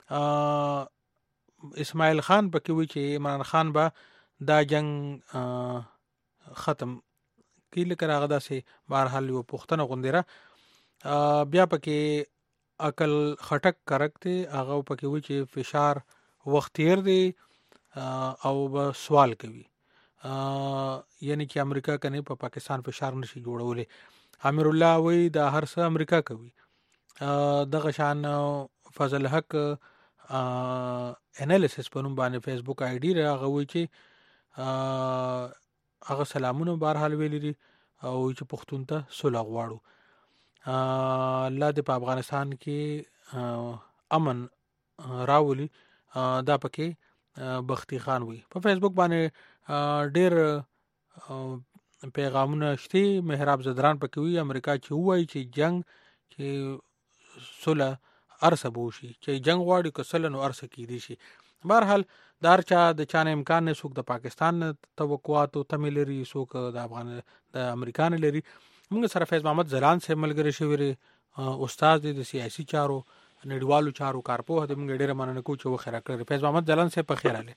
اسماعیل خان پکې وی چې عمران خان به دا جنگ ختم کی لکه راغه داسې بهرحال یو پښتنه غوندره بیا پکې عقل خټک کرک دی. هغه پکې وی چې فشار وخت تیر دی او به سوال کوي یعنی چې امریکا کنه په پاکستان فشار نشي جوړولې. امیر الله وی دا هر څه امریکا کوي. دغه شان فضل حق انالیسس په نوم باندې فیسبوک آی ډی راغه وی چې هغه سلامونه بهرحال ویلي دي او چې پښتون ته صلح غواړو. الله دې په افغانستان کې امن راولي. دا پکې بختی خان وي. په فیسبوک باندې ډیر پیغامونه شته. مهراب زدران پکې وي امریکا چې وایي چې جنگ چې صلح ارسه بوشي چې جنگ غواړي کسل نو ارسه کیدی شي. بهرحال دار چا د چانه امکان نه سوق د پاکستان توقعات او تملري سوق د افغان د امریکان لري. موږ سره فیض محمد زلان سره ملګری شوی استاد د سیاسي چارو نړیوالو چارو کارپوه د موږ ډیره مننه کوو چې وخره کړی. فیض محمد زلان سره په خیر اله.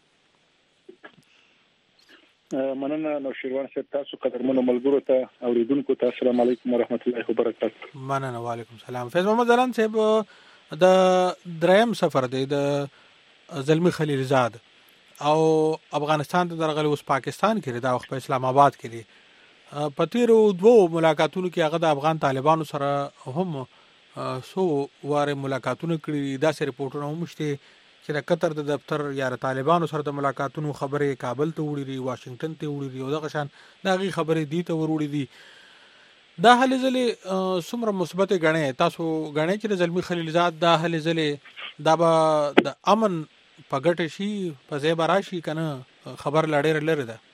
مننه نو شیروان صاحب تاسو قدرمنو ملګرو ته اوریدونکو ته السلام علیکم ورحمت الله وبرکاته. مننه وعلیکم السلام. فیض محمد زلان صاحب د دریم سفر دی د زلمی خلیلزاد او افغانستان ته درغلی اوس پاکستان کې دا وخت په اسلام آباد کې دی. په تیرو دوو ملاقاتونو کې هغه د افغان طالبانو سره هم سو واره ملاقاتونه کړي. داسې رپورټونه هم شته چې د قطر د دفتر یا طالبانو سره د ملاقاتونو خبرې کابل ته وړي دي، واشنگټن ته وړي دي او دغه شان دغه خبرې دي ته وروړي دي. دا هلې ځلې څومره مثبت غنې تاسو غنې چې د زلمی خلیلزاد دا هلې ځلې دا به د امن په ګټه شي په ځای به راشي که نه خبر لا ډېره لرې ده؟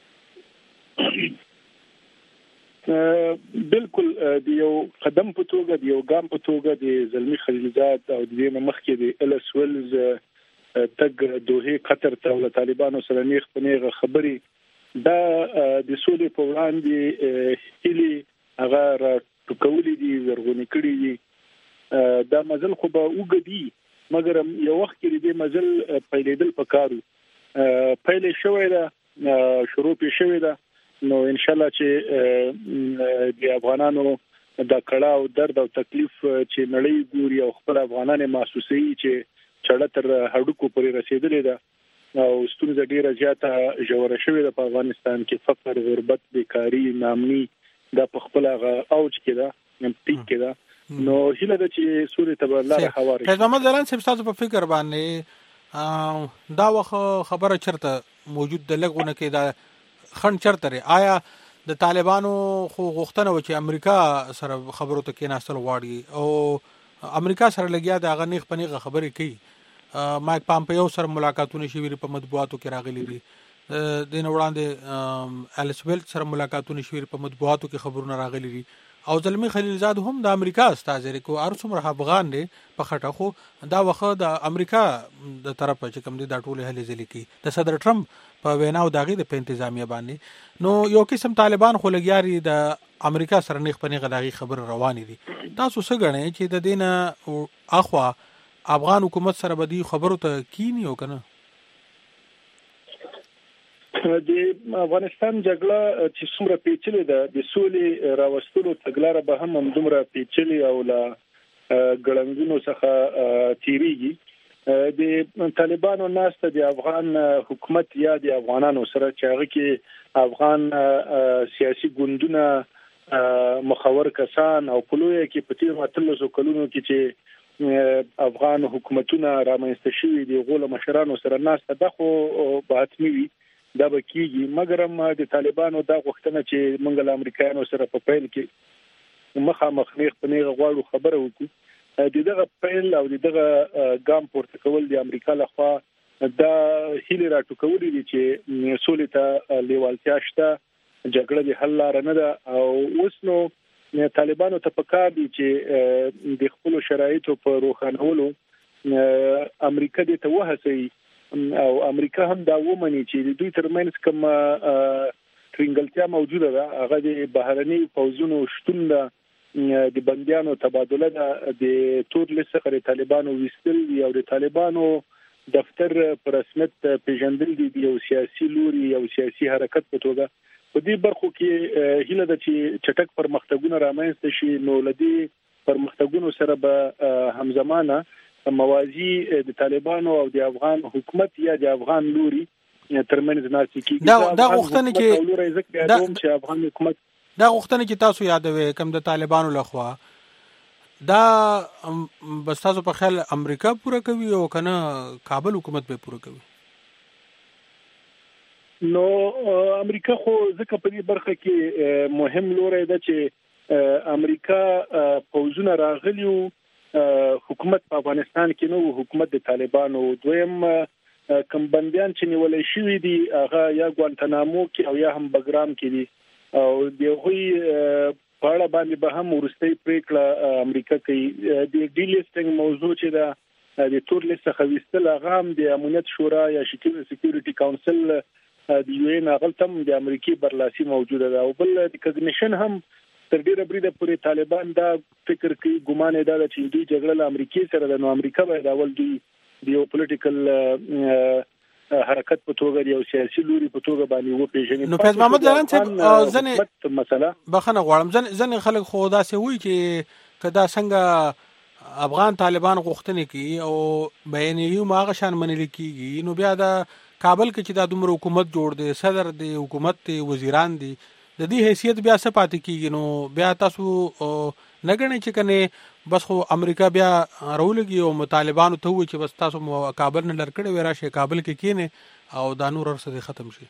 بالکل د یو قدم په توګه د یو ګام په توګه د زلمی خلیلزاد او د دې نه مخکې د الس ویلز تګ دوه قطر ته ول طالبانو سره نیغ په نیغه خبرې دا د سولې په وړاندې هلي هغه را ټکولې دي ورغونې کړې دي. دا مزل خو به وګدي مګر یو وخت کې دې مزل پیلېدل پکارو پیلې شوې ده شروع پې شوې ده نو ان شاء الله چې د افغانانو د کړه او درد او تکلیف چې نړۍ ګوري او خپل افغانان محسوسي چې چړه تر هډوکو پورې رسیدلې ده او ستونزه ډیره زیاته ژوره شوې ده په افغانستان کې. فقر، غربت، بیکاری، نامني دا په خپل هغه اوج کې ده پیک کې ده. نو هیله ده چې سوري ته لاره هواري. فیض محمد زلان صاحب تاسو په فکر باندې دا وخت خبره چرته موجود د لګونه کې دا خند چرته لري؟ آیا د طالبانو خو غوښتنه و چې امریکا سره خبرو ته کې ناستل غواړي او امریکا سره لګیا د هغه نیغ پنیغه خبرې کوي؟ مایک پامپیو سره ملاقاتونه شوي په مطبوعاتو کې راغلي دي، د نه وړاندې الیس ویلز سره ملاقاتونه شوي په مطبوعاتو کې خبرونه راغلي دي او زلمی خلیلزاد هم د امریکا استاد لري کو ار څومره افغان دي په خټه خو دا وخت د امریکا د طرفه چې کوم دي دا ټول هلي ځلې کی د صدر ټرمپ په وینا او دغه د انتظامیه باندې نو یو قسم طالبان خو لګیاري د امریکا سره نیغ پنیغه دغه خبر رواني دي. تاسو څه غنئ چې د دینه اخوا افغان حکومت سره بدی خبرو ته کینی او کنه؟ د افغانستان جګړه چې څومره پیچلې ده د سولې راوستلو تګلاره به هم همدومره پیچلې او لا ګړنګونو څخه تیریږي. د طالبانو ناسته د افغان حکومت یا د افغانانو سره چې هغه کې افغان سیاسي ګوندونه مخور کسان او پلوې کې په تیر ماتلو کلونو کې چې افغان حکومتونه رامنځته شوي دي غول مشرانو سره ناسته ده خو به حتمي وي دا به کیږي. مګر هم د طالبانو دا غوښتنه چې موږ له امریکایانو سره په پیل کې مخامخ نیغ په نیغه غواړو خبره وکړو د دغه پیل او دغه ګام پورته کول د امریکا لخوا دا هیله راټوکولې دي چې سولې ته لیوالتیا شته، جګړه د حل لار نه ده او اوس نو طالبانو ته پکار دي چې د خپل شرایطو په روښانولو امریکا دې ته وهڅوي او امریکا هم دا ومني چې د دوی ترمنځ کوم ترنګلتیا موجوده ده هغه د بهرني پوځونو شتون ده، د بنديانو تبادله ده، د تور لیست څخه طالبانو وستل او د طالبانو دفتر پر رسمیت پیژندل دي یو سیاسي لوري او سیاسي حرکت په توګه. په دې برخو کې هیله ده چې چټک پرمختګونه رامنځته شي نو لدی پرمختګونو سره به همزمانه موازی د طالبانو او د افغان حکومت یا د افغان لوري ترمنځ ناسي کیږي. دا دا غوښتنه کې دا چې افغان حکومت دا غوښتنه چې تاسو یادوي کوم د طالبانو لخوا دا بس تاسو په خیال امریکا پوره کوي او کنه کابل حکومت به پوره کوي؟ نو امریکا خو ځکه په دې برخه کې مهم لوري ده چې امریکا پوځونه راغلیو حکومت په افغانستان کې نو حکومت د طالبانو دویم کم بنديان چې نیولې شوې دي هغه یا ګوانتانامو کې او یا هم بګرام کې دي او دغه په اړه باندې به هم ورستۍ پریکړه امریکا کوي. د ډي لیسټینګ موضوع چې دا د تور لیست څخه وستل هغه هم د امنیت شورا یا سکیورټي کونسل د یو ان هغه تم د امریکای برلاسي موجوده ده. او بل د کګنیشن هم تر ډیره بریده پورې طالبان دا فکر کوي ګمان دا چې دوی جګړه له امریکای سره د نو امریکا به دا ول دوی د پولیټیکل حرکت په توګه یو سیاسي لوري په توګه باندې و پیژني. نو فیض محمد ځلان چې ځنه مسله بخنه غواړم ځنه ځنه خلک خو دا سه وی چې کدا څنګه افغان طالبان غوښتنه کوي او بیانیو ماغه شان منل کیږي نو بیا دا کابل کې چې د دومره حکومت جوړ دی صدر دی حکومت دی وزیران دی د دې حیثیت بیا څه پاتې کیږي نو بیا تاسو نګنې چې کنه بس خو امریکا بیا راولږي او طالبانو ته وي چې بس تاسو کابل نه لړکړې ورا شي کابل کې کینه او دا نور سره ختم شي.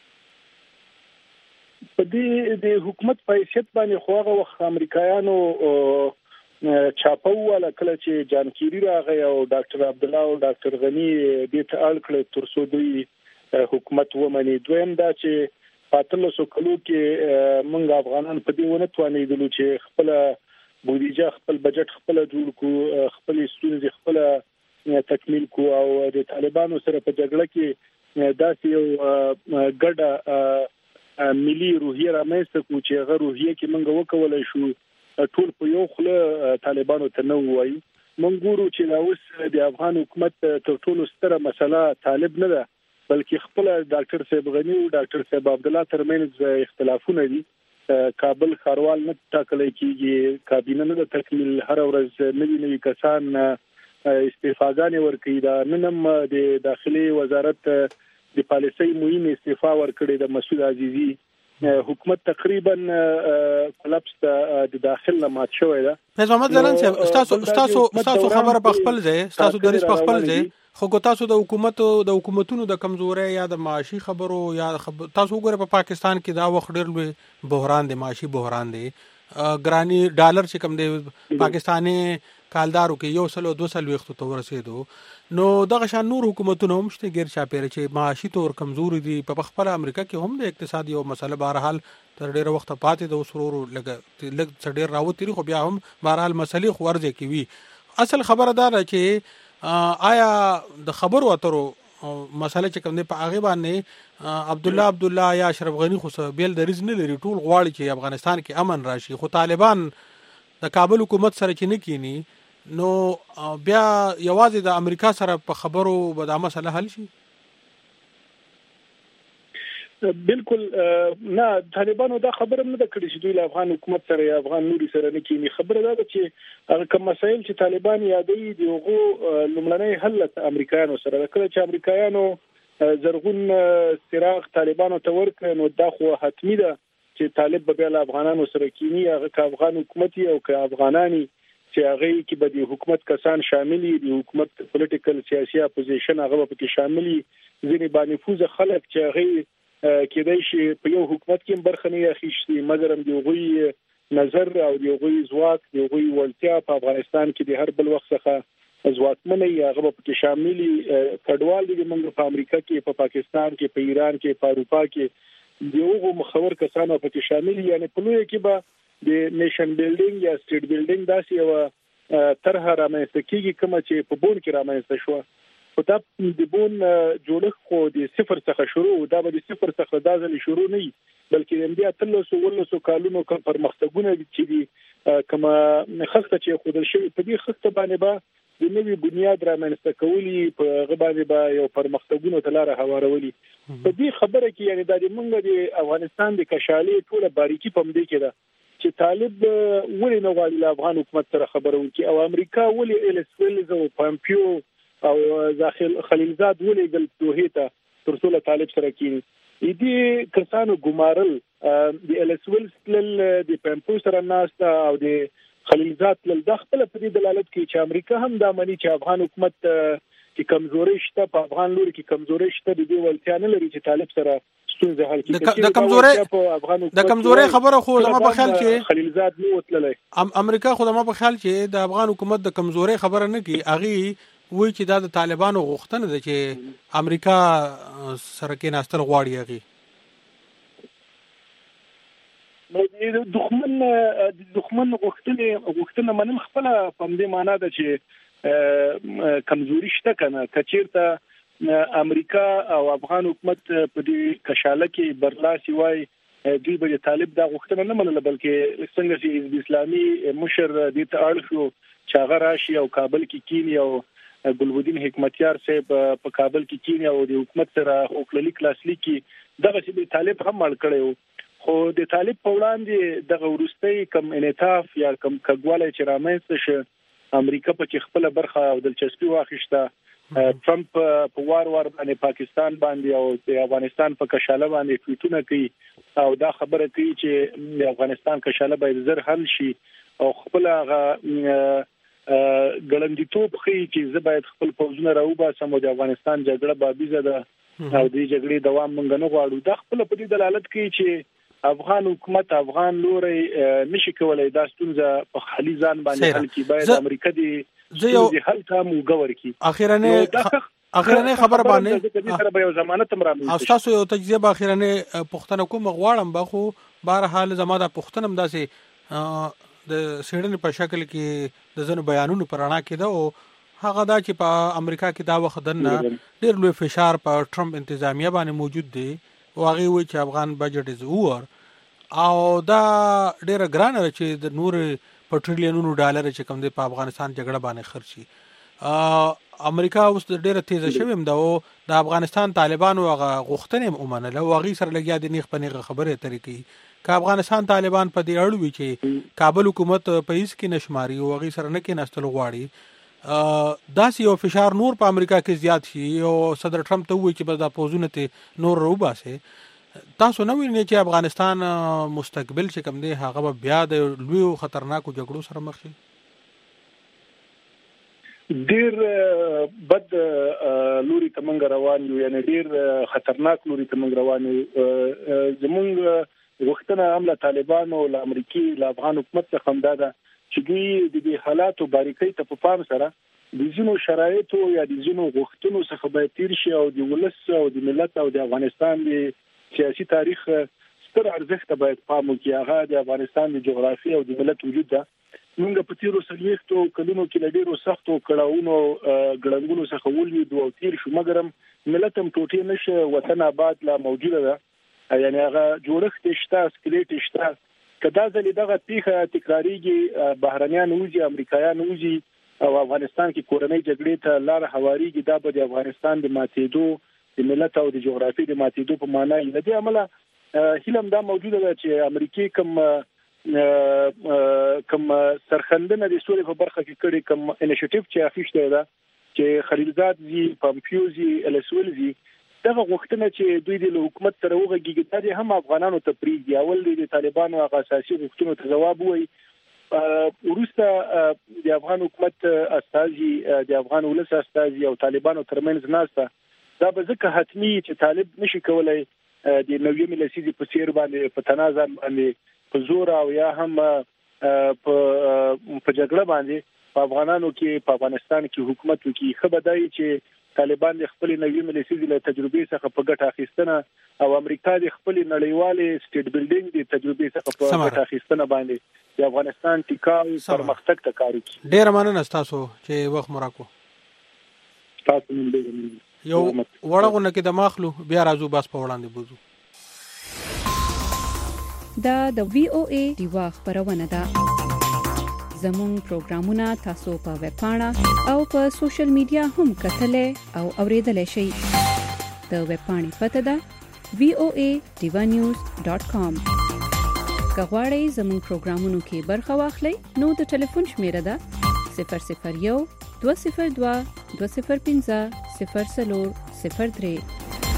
په دې د حکومت په حیثیت باندې خو هغه وخت امریکایانو چاپو ولا کله چې جان کیری راغی او ډاکټر عبد الله او ډاکټر غنی دې ته اړ کړ تر څو دوی حکومت ومني. دویم دا چې پاتلو سو کلو کې موږ افغانان په دې ونه توانېدلو چې خپل بودیجه خپل بجټ خپل جوړ کو خپل ستونزې خپل تکمیل کو او د طالبانو سره په جګړه کې داسې یو ګډه ملي روحیه رامنځته کو چې هغه روحیه کې موږ وکولای شو ټول په یو خله طالبانو ته نه وایي. موږ ګورو چې دا اوس د افغان حکومت تر ټولو ستره مسله طالب نه ده بلکې خپل ډاکټر صاحب غنی او ډاکټر صاحب عبد الله ترمنځ اختلافونه دي. کابل خاروال نه ټاکلای کیږي کابینه نه د تکمیل هر ورځ نوی نوی کسان استعفاګانې ورکړي. دا ننم د داخلي وزارت د پالیسي موین استعفا ورکړي د مسعود عزیزي. حکومت تقریبا کلاپس د داخل نه مات شوی ده. فیض محمد ځلان صاحب تاسو تاسو تاسو خبره په خپل ځای تاسو دریس په خپل ځای خو تاسو د حکومت د حکومتونو د کمزوري یا د معاشي خبرو یا خبر... تاسو وګوره په پاکستان کې دا وخت ډېر لوی بحران دی معاشي بحران دی ګرانی ډالر چې کم دی پاکستاني کالدارو کې یو سلو دو سلو وخت ته ورسېدو نو دغه شان نور حکومتونه هم شته غیر چاپیره چې معاشي تور کمزوري دي په خپل امریکا کې هم د اقتصادي او مسله بهرحال تر ډیره وخت پاتې د وسرور لګ لګ ډیر راوتی خو بیا هم بهرحال مسلې خو ورځي کوي. اصل خبره دا ده چې آیا د خبرو اترو مسله چې کوم دی په هغه باندې عبد الله عبد الله یا اشرف غنی خو بیل د ریز نه لري ټول غواړي چې افغانستان کې امن راشي خو طالبان د کابل حکومت سره چې نه کینی نو بیا یوازې د امریکا سره په خبرو به دا مسله حل شي. بالکل نه طالبانو دا خبره نه د کړی چې دوی له افغان حکومت سره یا افغان نوري سره نه کینی. خبره دا ده چې هغه کوم مسایل چې طالبان یادوي دی هغه لومړنۍ حل له امریکایانو سره کله چې امریکایانو زرغون سراغ طالبانو ته ورکړ نو دا خو حتمی ده چې طالب به له افغانانو سره کینی. هغه که افغان حکومت او که افغانانی چې هغه کې به د حکومت کسان شاملي د حکومت پولیټیکل سیاسي اپوزیشن هغه به کې شاملي ځینې بانفوذ خلک چې هغه کېدای شي په یو حکومت کې برخه نه اخیستي مګر هم دی غوي نظر او دی غوي ځواک دی غوي ولتیا په افغانستان کې د هر بل وخت څخه ځواکمنه هغه به کې شاملي کډوال دي موږ په امریکا کې په پاکستان کې په ایران کې په اروپا کې دیغه مخور کسانو په کې شاملي یعنی په لوی کې به د نیشن بیلډینګ یا سټیټ بیلډینګ داسې یو طرح رامنځته کیږي کوم چې په بون کې رامنځته شو. خو دا د بون جوړښت خو د صفر څخه شروع دا به د صفر څخه د ځل شروع نه وي بلکې د بیا تلسو ولسو کالونو کوم پرمختګونه چې دي کومه خسته چې خودل شي په دې خسته باندې به د نوې بنیاد رامنځته کولی په غبانې به یو پرمختګونو ته لار هوارولي. په دې خبره کې یعنی د موږ د افغانستان د کشالې ټوله باریکی پم دی کې ده چې طالب ولې نه غواړي له افغان حکومت سره خبرو کوي او امریکا ولې ایلس ویلز او پامپیو او داخل خلیلزاد ولې ګل دوه ته تر څو طالب سره کینی. دې کسانو ګمارل د ایلس ویلز د پامپیو سره ناسته او د خلیلزاد ل داخله په دې دلالت کوي چې امریکا هم دا مانی چې افغان حکومت کې کمزوري شته په افغان لوري کې کمزوري شته د دې ولتیا نه لري چې طالب سره ستونزه حل کړي. د کمزوري د کمزوري خبره خو زما په خیال چې خلیلزاد نو وتللی امریکا خو زما په خیال چې د افغان حکومت د کمزوري خبره نه کوي اغي وای چې دا د طالبانو غوښتنه ده چې امریکا سره کې ناستل غواړي اغي نو د دښمن د دښمن غوښتنې غوښتنه منل خپل په دې معنی ده چې کمزوري شته کنه کچیرته امریکا او افغان حکومت په دې کشاله کې برلاسي وای دوی به طالب دا غوښتنه نه منله بلکې څنګه چې حزب اسلامي مشر دې ته اړ شو چې هغه راشي او کابل کې کینی او ګلبدین حکمتیار صاحب په کابل کې کینی او د حکومت سره اوکللی کلاسلیک کې دغه چې طالب هم مړ کړو خو د طالب په وړاندې دغه ورستۍ کم انعطاف یا کم کګواله چې رامنځته شو امریکا په چې خپل برخه او دلچسپي واخیسته ټرمپ په وار وار باندې پاکستان باندې او د افغانستان په کشاله باندې ټویټونه کوي او دا خبره کوي چې د افغانستان کشاله باید زر حل شي او خپل هغه ګړندیتوب خي چې زه باید خپل پوځونه راوباسم او د افغانستان جګړه بابیزه ده او د جګړې دوام مونږ نه غواړو دا خپل په دې دلالت کوي چې افغان حکومت افغان لوري نشي کولای دا ستونزه په خالي ځان باندې حل کړي باید امریکا دې زه یو حل ته موګور کړي اخیرنه اخیرنه خبر باندې د دې سره به یو ضمانت هم راځي تاسو یو تجزیه به اخیرنه پښتنه کوم غواړم به خو بهر حال زما د پښتنم داسې د سیډن په شکل کې د زنه بیانونو پرانا کېده او هغه دا چې په امریکا کې دا وخت دنه ډېر لوی فشار په ټرمپ انتظامیه باندې موجود دی واغې وی چې افغان بجټ از اور او دا ډېر ګرانه چې د نور په ټریلیونونو ډالر چې کوم دی په افغانستان جګړه باندې خرچي امریکا اوس ډېر تیز شوی هم دا او د افغانستان طالبانو هغه غوښتنې ومنله واغې سره لګیا د نیخ پنیغه خبره طریقې که افغانستان طالبان په دې اړه وی چې کابل حکومت په هیڅ کې نشماري او واغې سره نه کې نستل غواړي داسې یو فشار نور په امریکا کې زیات شي او صدر ټرمپ ته وایي چې بس دا پوزونه ته نور روباسه تاسو نو وینئ چې افغانستان مستقبل چې کوم دی هغه بیا د لوی او خطرناکو جګړو سره مخ شي ډیر بد لوري تمنګ روان یو یعنی ډیر خطرناک لوري تمنګ روان یو زمونږ وختونه عمله طالبانو او امریکای له افغان حکومت څخه همداده چې دوی د دې حالاتو باریکۍ ته په پام سره د ځینو شرایطو یا د ځینو غوښتنو څخه باید تیر شي او د ولس او د ملت او د افغانستان د سیاسي تاریخ ستر ارزښت باید پام وکړي هغه د افغانستان د جغرافي او د ملت وجود ده موږ په تیرو سلیختو کلونو کې له ډیرو سختو کړهونو ګړنګونو څخه ولوي او تیر شو مګرم ملت هم ټوټې نشه وطن آباد لا موجوده ده یعنی هغه جوړښت شته سکلیټ شته کدا ځلې دغه پیښه تکراریږي بهرنیان وځي امریکایان وځي او افغانستان کې کورنۍ جګړې ته لار هواریږي دا به د افغانستان د ماتېدو د ملت او د جغرافي د ماتېدو په معنی نه دی عمله هیلم دا موجوده ده چې امریکای کوم کوم سرخندنه د سولې په برخه کې کړي کوم انیشیټیو چې اخیسته ده چې خلیلزاد زی پمپیوزي السولزي دغه غوښتنه چې دوی د حکومت سره وغږیږي دا هم افغانانو ته پریږدي اول د طالبانو هغه اساسي غوښتنو ته جواب وایي وروسته د افغان حکومت استازي د افغان ولس استازي او طالبانو ترمنځ ناسته دا به ځکه حتمی چې طالب نشي کولای د نوې ملسیزي په سیر باندې په تنازع باندې په زور او یا هم په په جګړه باندې په افغانانو کې په افغانستان کې حکومت وکړي خبرداري چې طالبان د خپل نوې ملسیزي له تجربې څخه په ګټه اخیستنه او امریکا د خپل نړیوالې سټیټ بلډینګ د تجربې څخه په ګټه اخیستنه باندې د افغانستان ټیکاو پرمختګ ته کار کوي ډیر مننه تاسو چې وخت مو راکو تاسو مونږ یو وړغونه کې د ماخلو بیا راځو بس په وړاندې بوزو دا د وی او ای دیوا خبرونه ده زمون پروګرامونه تاسو په ویب پاڼه او په سوشل میډیا هم کتلې او اوریدلای شئ د ویب پاڼې پته ده وی او ای دیوا نیوز ډاٹ کام کغواړئ زمون پروګرامونو کې برخه واخلئ نو د ټلیفون شمیره ده صفر صفر یو دوه صفر دوه دوه صفر پنځه صفر صفر صفر درې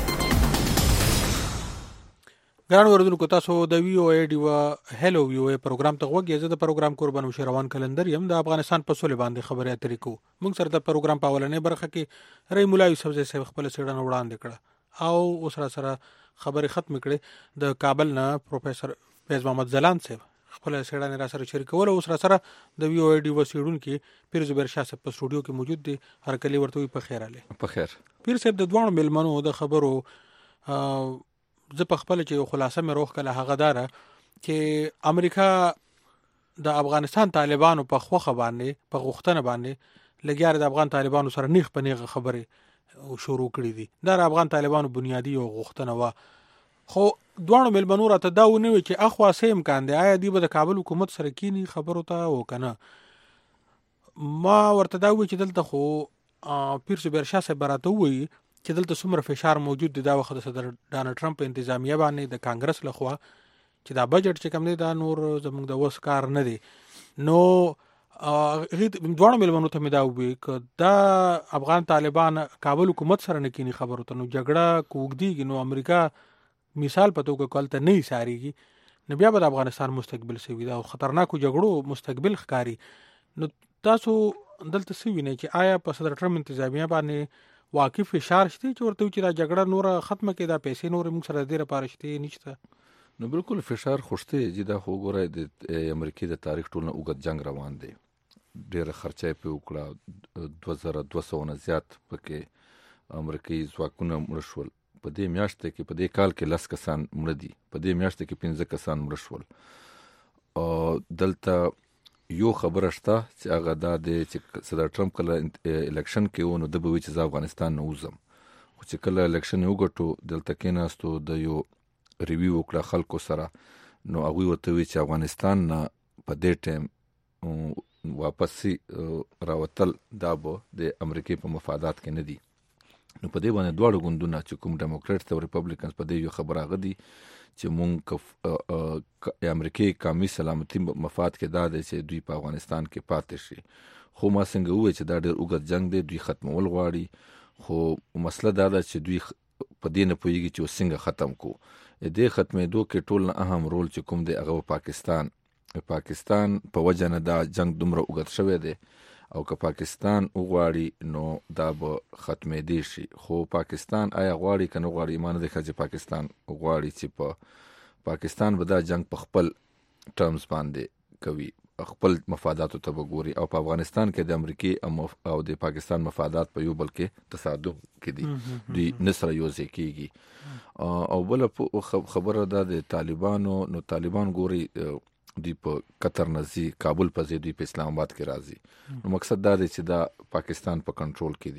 ګران اوردونکو تاسو د وی او ای ډیوا هلو وی او ای پروګرام ته وګورئ زه د پروګرام قربانو شروان کلندر یم د افغانستان په سولې باندې خبرې اترې کوو موږ سره د پروګرام په اولنې برخه کې رای مولا یوسف زئی صاحب خپل سیډن وړاندې کړه او اوس را سره خبرې ختم کړې د کابل نه پروفیسور فیض محمد زلان صاحب خپل سیډن را سره شریکول اوس را سره د وی او ای ډیوا سیډون کې پیر زبیر شاه صاحب په سټوډیو کې موجود دي هر کلی ورته په خیر اله په خیر پیر صاحب د دوه ملمنو د خبرو زه په خپل چې خلاصه مې روخ کله هغه داره چې امریکا د افغانستان طالبانو په خوخه باندې په غوښتنه باندې لګیار د افغان طالبانو سره نیغ په نیغه خبره شروع کړې دي. دا د افغان طالبانو بنیادی او غوښتنه و. خو دوه ملمنو راته دا ونه وي چې اخوا سیم کاندي آیا دی به د کابل حکومت سره کینی خبرو ته او کنه. ما ورته دا وی چې دلته خو پیر سوبر شاه صاحب راته وی چې دلته څومره فشار موجود دی دا وخت د صدر ډانلډ ټرمپ انتظامیه باندې د کانګرس لخوا چې دا بجټ چې کوم دی دا نور زموږ د وس کار نه دی. نو غید دوه ملمنو ته مې دا وی ک دا افغان طالبان کابل حکومت سره نه کینی خبرو ته نو جګړه کوګدیږي نو امریکا مثال پتو کو کولته نه ساریږي نو بیا به د افغانستان مستقبل سوي دا خطرناکو جګړو مستقبل ښکاری. نو تاسو دلته سوي نه چې آیا په صدر ټرمپ انتظامیه باندې واقف فشار شته چې ورته چې دا جګړه نور ختمه کړي دا پیسې نور موږ سره ډیره پاره شته نشته؟ نو بالکل فشار خوشته چې دا خو ګورای د امریکا د تاریخ ټولنه اوږد جنگ روان دی. ډیره خرچه په وکړه دوه زره دوه سوه نه زیات پکې امریکایي ځواکونه مړ شول. په دې میاشت کې په دې کال کې لس کسان مړ دي. په دې میاشت کې پنځه کسان مړ شول. او دلته یو خبره شته چې هغه دا دی چې صدر ټرمپ کله الیکشن کې و نو د به وی چې افغانستان نه وزم خو چې کله الیکشن وګټو دلته کې ناستو د یو ریویو وکړه خلکو سره نو هغه ورته وی چې افغانستان نه په دې ټیم واپس راوتل دا به د امریکای په مفادات کې نه دي. نو په دې باندې دواړو ګوندونه چې کوم ډیموکریټس او ریپبلیکنز په دې یو خبره غدي چې مونږ امریکای قومي سلامتي مفاد کې دا دی چې دوی په افغانستان کې پاتې شي. خو ما څنګه وایي چې دا ډېر اوږد جنگ دی دوی ختمول غواړي خو مسله دا ده چې دوی په دې نه پوهیږي چې څنګه ختم کو. دې ختمېدو کې ټول نه اهم رول چې کوم دی هغه پاکستان پاکستان په وجه نه دا جنگ دومره اوږد شوی دی او که پاکستان وغواړي نو دا به ختمېدی شي. خو پاکستان آیا غواړي که نه غواړي ایمان دی چې پاکستان غواړي چې په پاکستان به دا جنگ په خپل ټرمز باندې کوي خپل مفاداتو ته وګوري او په افغانستان کې د امریکای او د پاکستان مفادات په یو بل کې تصادم کې دي دوی نسره یو ځای کېږي. او بل خبره ده د طالبانو نو طالبان ګوري دوی په قطر نه ځي کابل په ځای دوی په اسلام آباد کې راځي. نو مقصد دا دی چې دا پاکستان په کنټرول کې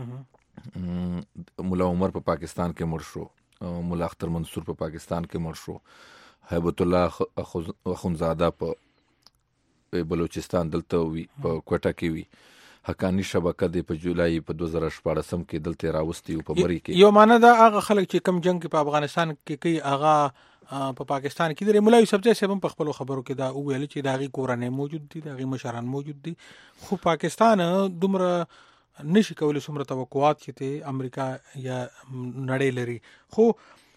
دي. مولا عمر په پاکستان کې مړ شو مولا اختر منصور په پاکستان کې مړ شو هیبت الله اخونزاده په بلوچستان دلته وی په کوټه کې وی حقانی شبکه د په جولای په دوه زره شپږ کې دلته راوستي او په مری کې یو معنی دا هغه خلک چې کم جنگ په افغانستان کې کوي هغه په پاکستان کې د مولا یوسف زئی صاحب په خپل خبرو کې دا ویل چې داغي کورنۍ موجود دي داغي مشران موجود دي خو پاکستان دومره نشي کولای څومره توقعات چې ته امریکا یا نړۍ لري. خو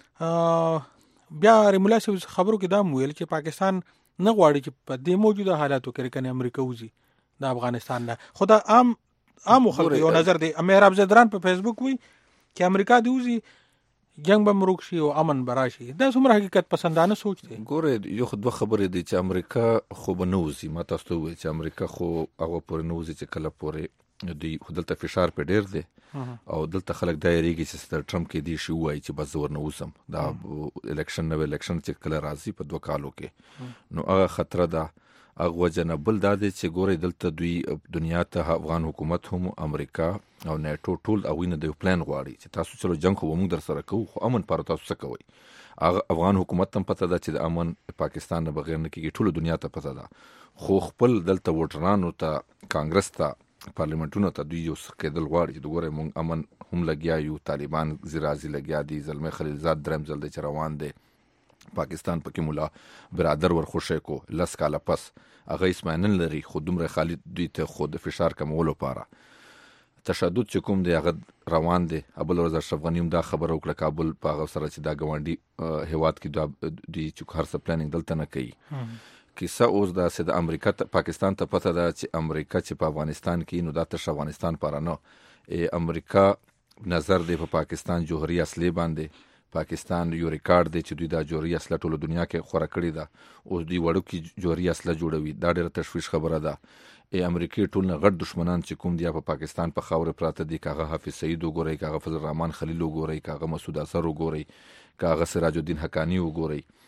بیا مولا یوسف خبرو کې دا ویل چې پاکستان نه غواړي چې په دې موجوده حالاتو کې کنه امریکا وځي د افغانستان نه. خدا عام عام خلک یو نظر دی امیر ابزدران په فیسبوک وی چې امریکا دی وځي جنگ به مروک شي او امن براشي. دا څومره حقیقت پسندانه سوچ دی؟ ګوره یو خو دوه خبرې دي چې امریکا خو به نه وځي ما تاسو ته وی چې امریکا خو هغه پورې نه وځي چې کله پورې دوی دلته فشار په ډیر دی او دلته خلک دا یریږي چې صدر ټرمپ کې دی شي وایي چې بس زور نه وسم دا الیکشن نو الیکشن چې کله راځي په دوه کالو کې نو هغه خطر ده. هغه وجه نه بل دا دی چې ګوري دلته دوی دنیا ته افغان حکومت هم امریکا او نیټو ټول او نه د پلان غواړي چې تاسو چلو جنگ خو موږ در سره کوو خو امن پر تاسو څه کوي. هغه افغان حکومت هم پته ده چې د امن پاکستان نه بغیر نه کیږي ټول دنیا ته پته ده خو خپل دلته وټرانو ته کانګرس ته پارلیمنتونو ته دوی یو څه کېدل غواړي چې دغه مونږ امن هم لګیا یو طالبان زیرازي لګیا دي زلمه خلیلزاد درم زل د روان دي پاکستان پکې مولا برادر ورخوشه کو لس کاله پس هغه اسمانن لري خودمره خالد دوی ته خود فشار کمولو لپاره تشدد چې کوم دی هغه روان دي. ابل ورزر افغانیم دا خبر وکړه کابل په هغه سره چې دا غونډي هیواد کې دوی چې هر څه پلانینګ دلته نه کوي. کیسه اوس دا چې د امریکا ته پاکستان ته پته ده چې امریکا چې په افغانستان کې نو دا تر افغانستان پر نه امریکا نظر دی په پاکستان جوهري اصلي باندې پاکستان یو ریکارډ دی چې دوی دا جوهري اصله ټول دنیا کې خوره کړی ده اوس دوی وړو کې جوهري اصله جوړوي دا ډېر تشویش خبره ده. ای امریکای ټول نه غټ دشمنان چې کوم دی په پاکستان په خاور پراته دي کاغه حافظ سعید وګوري کاغه فضل الرحمن خلیل وګوري کاغه مسعود اثر وګوري کاغه سراج الدین حقانی وګوري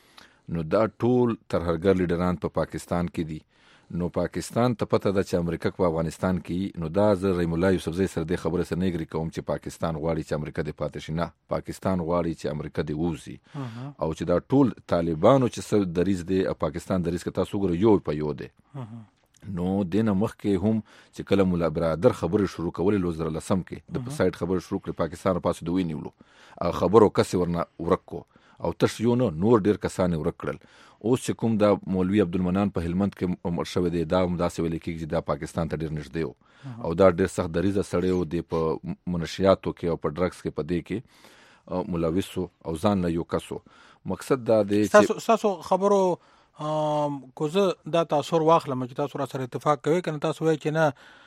نو دا ټول ترهګر لیډران په پاکستان کې دي. نو پاکستان ته پته ده چې امریکا په افغانستان کې، نو دا زه رحیم الله یوسفزی سره د خبره سره نګری کوم چې پاکستان غواړي چې امریکا د پاتې شي. نه، پاکستان غواړي چې امریکا د ووزي او چې دا ټول طالبانو چې څه دریز دی پاکستان دریز کې تاسو ګورئ یو په یو دی. نو دینه مخکې هم چې کله مولا برادر خبرې شروع کولې لوزر لسم کې د سایت خبرې شروع کړې پاکستان پاسو دوی نیولو خبرو کسي ورنه ورکو او تش یو نو نور ډیر کسان ورک کړل. اوس چې کوم دا مولوی عبدالمنان په هلمند کې مړ شوی دی، دا هم داسې ویل کېږي چې دا پاکستان ته ډیر نږدې و او دا ډیر سخت دریځه سړی و دی په منشیاتو کې او په ډرګس کې په دې کې ملوث او ځان له یو کسو. مقصد دا دی چې تاسو خبرو کوزه دا تاثیر واخلم چې تاسو را سره اتفاق کوي کنه تاسو وایي چې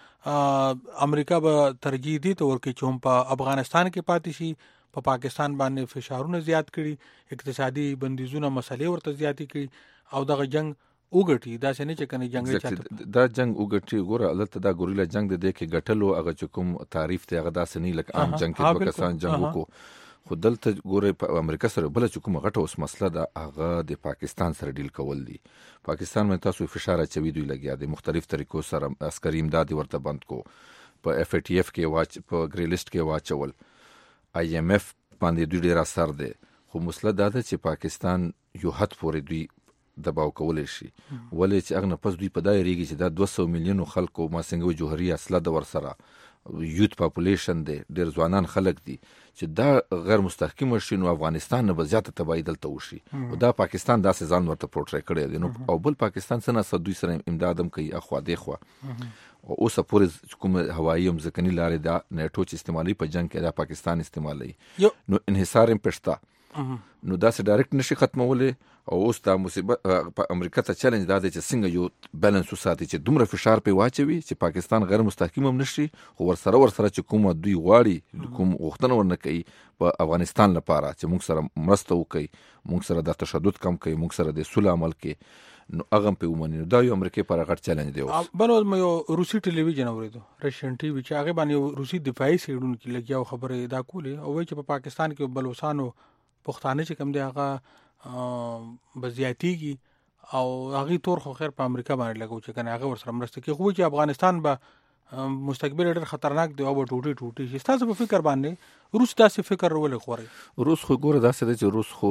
نه امریکا به ترجیح دي ته ورکړي چې هم په افغانستان کې پاتې شي، په پا پاکستان باندې فشارونه زیات کړي، اقتصادي بندیزونه مسلې ورته زیاتې کړي او دغه جنگ وګټي. دا څنګه چې کني جنگ چاته دا جنگ وګټي. ګوره البته دا ګوریلا جنگ د دې کې ګټلو هغه چې کوم تعریف ته هغه داسې نه لکه عام جنگ کې پاکستان جنگ وکړو. خو دلته ګوره په امریکا سره بل چې کوم غټه اوس مسله ده هغه د پاکستان سره ډیل کول دي. پاکستان باندې تاسو فشار اچوي دوی لګیا دي مختلف طریقو سره، عسکري امداد ورته بند کو، په اف ای ټی اف کې واچ په گری لیست کې واچول، آی ایم ایف باندې دوی ډیر اثر دي. خو مسله دا ده چې پاکستان یو حد پورې دوی دباو کولای شي، ولې چې هغه پس دوی په دای ریږي چې دا دوه سوه میلیونو خلکو ما څنګه جوهري اصله د ور سره یوت پاپولیشن دی، ډیر ځوانان خلک دي چې دا غیر مستحکم شي نو افغانستان نه به زیاته تبعید دلته وشي. او دا پاکستان داسې ځان ورته پروټری کړی دی. نو او بل پاکستان څنګه سره دوی سره امدادم کوي اخوا دی خوا او اوس پورې کوم هوایي هم ځکني لارې دا نیټو چې استعمالي په جنگ کې دا پاکستان استعمالي نو انحصار هم پښتا نو دا سه ډایرکټ نشي ختمولې. او اوس دا مصیبت په امریکا ته چیلنج دا دی چې څنګه یو بیلانس وساتي چې دومره فشار په واچوي چې پاکستان غیر مستحکم هم نشي خو ور سره ور سره چې کوم دوی غواړي کوم غوښتنه ورنه کوي په افغانستان لپاره چې موږ سره مرسته وکړي، موږ سره د تشدد کم کوي، موږ سره د صلح عمل کوي، نو هغه په ومني. دا یو امریکا پر غټ چیلنج دی. بل مې یو روسي ټلویزیون اوریدو، رشین ټي وی، چې هغه باندې روسي دفاعي سیډون کې لګیاو خبره دا کولې او چې په پاکستان کې بلوچستانو پښتانه چې کم دی هغه بزیاتیږي او هغه تور خو خیر په امریکا باندې لګو چې کنه هغه ور سره مرسته کوي. خو چې افغانستان به مستقبل ډېر خطرناک دی او به ټوټي ټوټي شي. تاسو په فکر باندې روس داسې فکر ولې خوري؟ روس خو ګوره داسې دی چې روس خو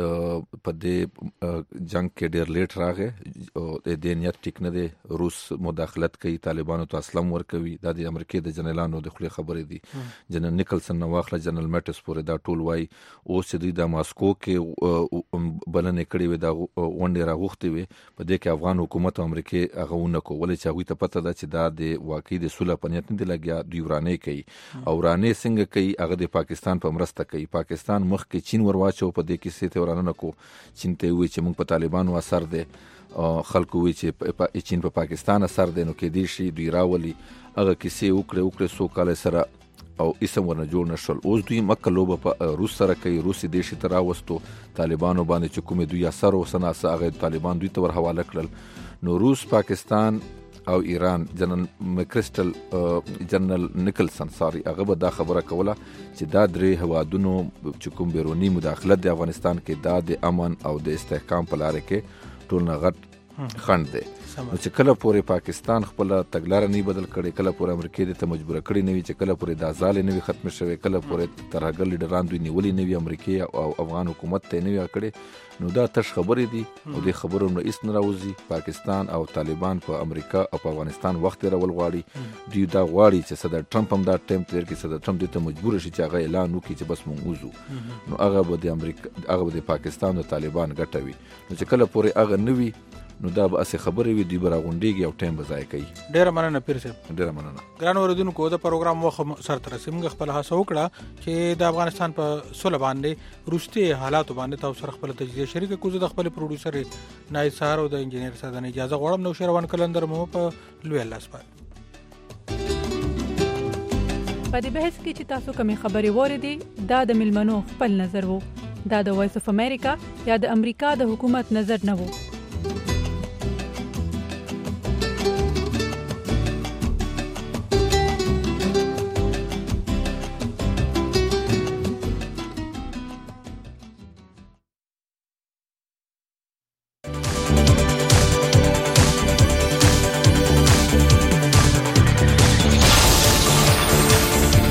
په دې جنگ کې ډېر لیټ راغی او د دې نیت ټیک نه دی. روس مداخلت کوي، طالبانو ته اسلام ورکوي، دا د امریکا د جنرالانو د خلې خبرې دي. جنرال نیکلسن نو واخله جنرال میټس پورې دا ټول وای اوس چې د ماسکو کې بلنې کړې وي دا ونډه راغوښتي وي په دې کې افغان حکومت او امریکا هغه ونکو ولې چې هغه ته پته ده چې دا د واقعي د صلح په نیت نه دی لګیا، دوی ورانه کوي او ورانه څنګه کوي هغه د پاکستان په مرسته کوي. پاکستان مخ کې چین ورواچو په دې کې سیته ورانه کو، چین ته وی چې موږ په طالبانو اثر دي، خلکو وی چې چین په پاکستان اثر دي، نو کې دي شي دوی راولي هغه کیسه وکړه وکړه سو کال سره او اسم ورنه جوړ نشول. اوس دوی مکه لوبه په روس سره کوي، روسي دیشي تر راوستو طالبانو باندې چې کومه دوی اثر وسنه هغه طالبان دوی ته ور حواله کړل. نو روس، پاکستان او ایران، جنرال مکرسټل جنرال نیکلسن ساري هغه به دا خبره کوله چې دا درې هوادونو چې کوم بیرونی مداخلت د افغانستان کې دا د امن او د استحکام په لار کې ټول نه غټ خند دی. نو چې کله پورې پاکستان خپل تګلارې نه بدل کړي، کله پورې امریکا دې ته مجبور کړي نه وي چې کله پورې د ازالې نه وي ختم شوي، کله پورې ترهګر لیډران دوی نیولې نه وي امریکا او افغان حکومت ته نه وي کړي، نو دا تش خبرې دي او د خبرو نه اس نه راوځي. پاکستان او طالبان په امریکا او په افغانستان وخت راول غواړي، دوی دا غواړي چې صدر ټرمپ هم دا ټیم تیر کې صدر ټرمپ دې ته مجبور شي چې هغه اعلان وکړي چې بس مونږ وځو، نو هغه به د امریکا هغه به د پاکستان او طالبان ګټوي. نو چې کله پورې هغه نه وي نو دا به اسې خبرې وي، دوی به راغونډېږي او ټایم به ضایع کوي. ډېره مننه پیر صاحب. ډېره مننه. ګرانو اورېدونکو، د پروګرام وخت سرته رسېږي. موږ خپله هڅه وکړه چې د افغانستان په سوله باندې وروستي حالاتو باندې تاسو سره خپله تجزیه شریکه کړو. زه د خپلې پروډیوسر نایل سهار او د انجینر سعدن اجازه غواړم. نوشیروان کلندر مو په لوی الله سپارم. په دې بحث کې چې تاسو کومې خبرې واورېدې دا د ملمنو خپل نظر وو، دا د وایس اف امریکا یا د امریکا د حکومت نظر نه وو.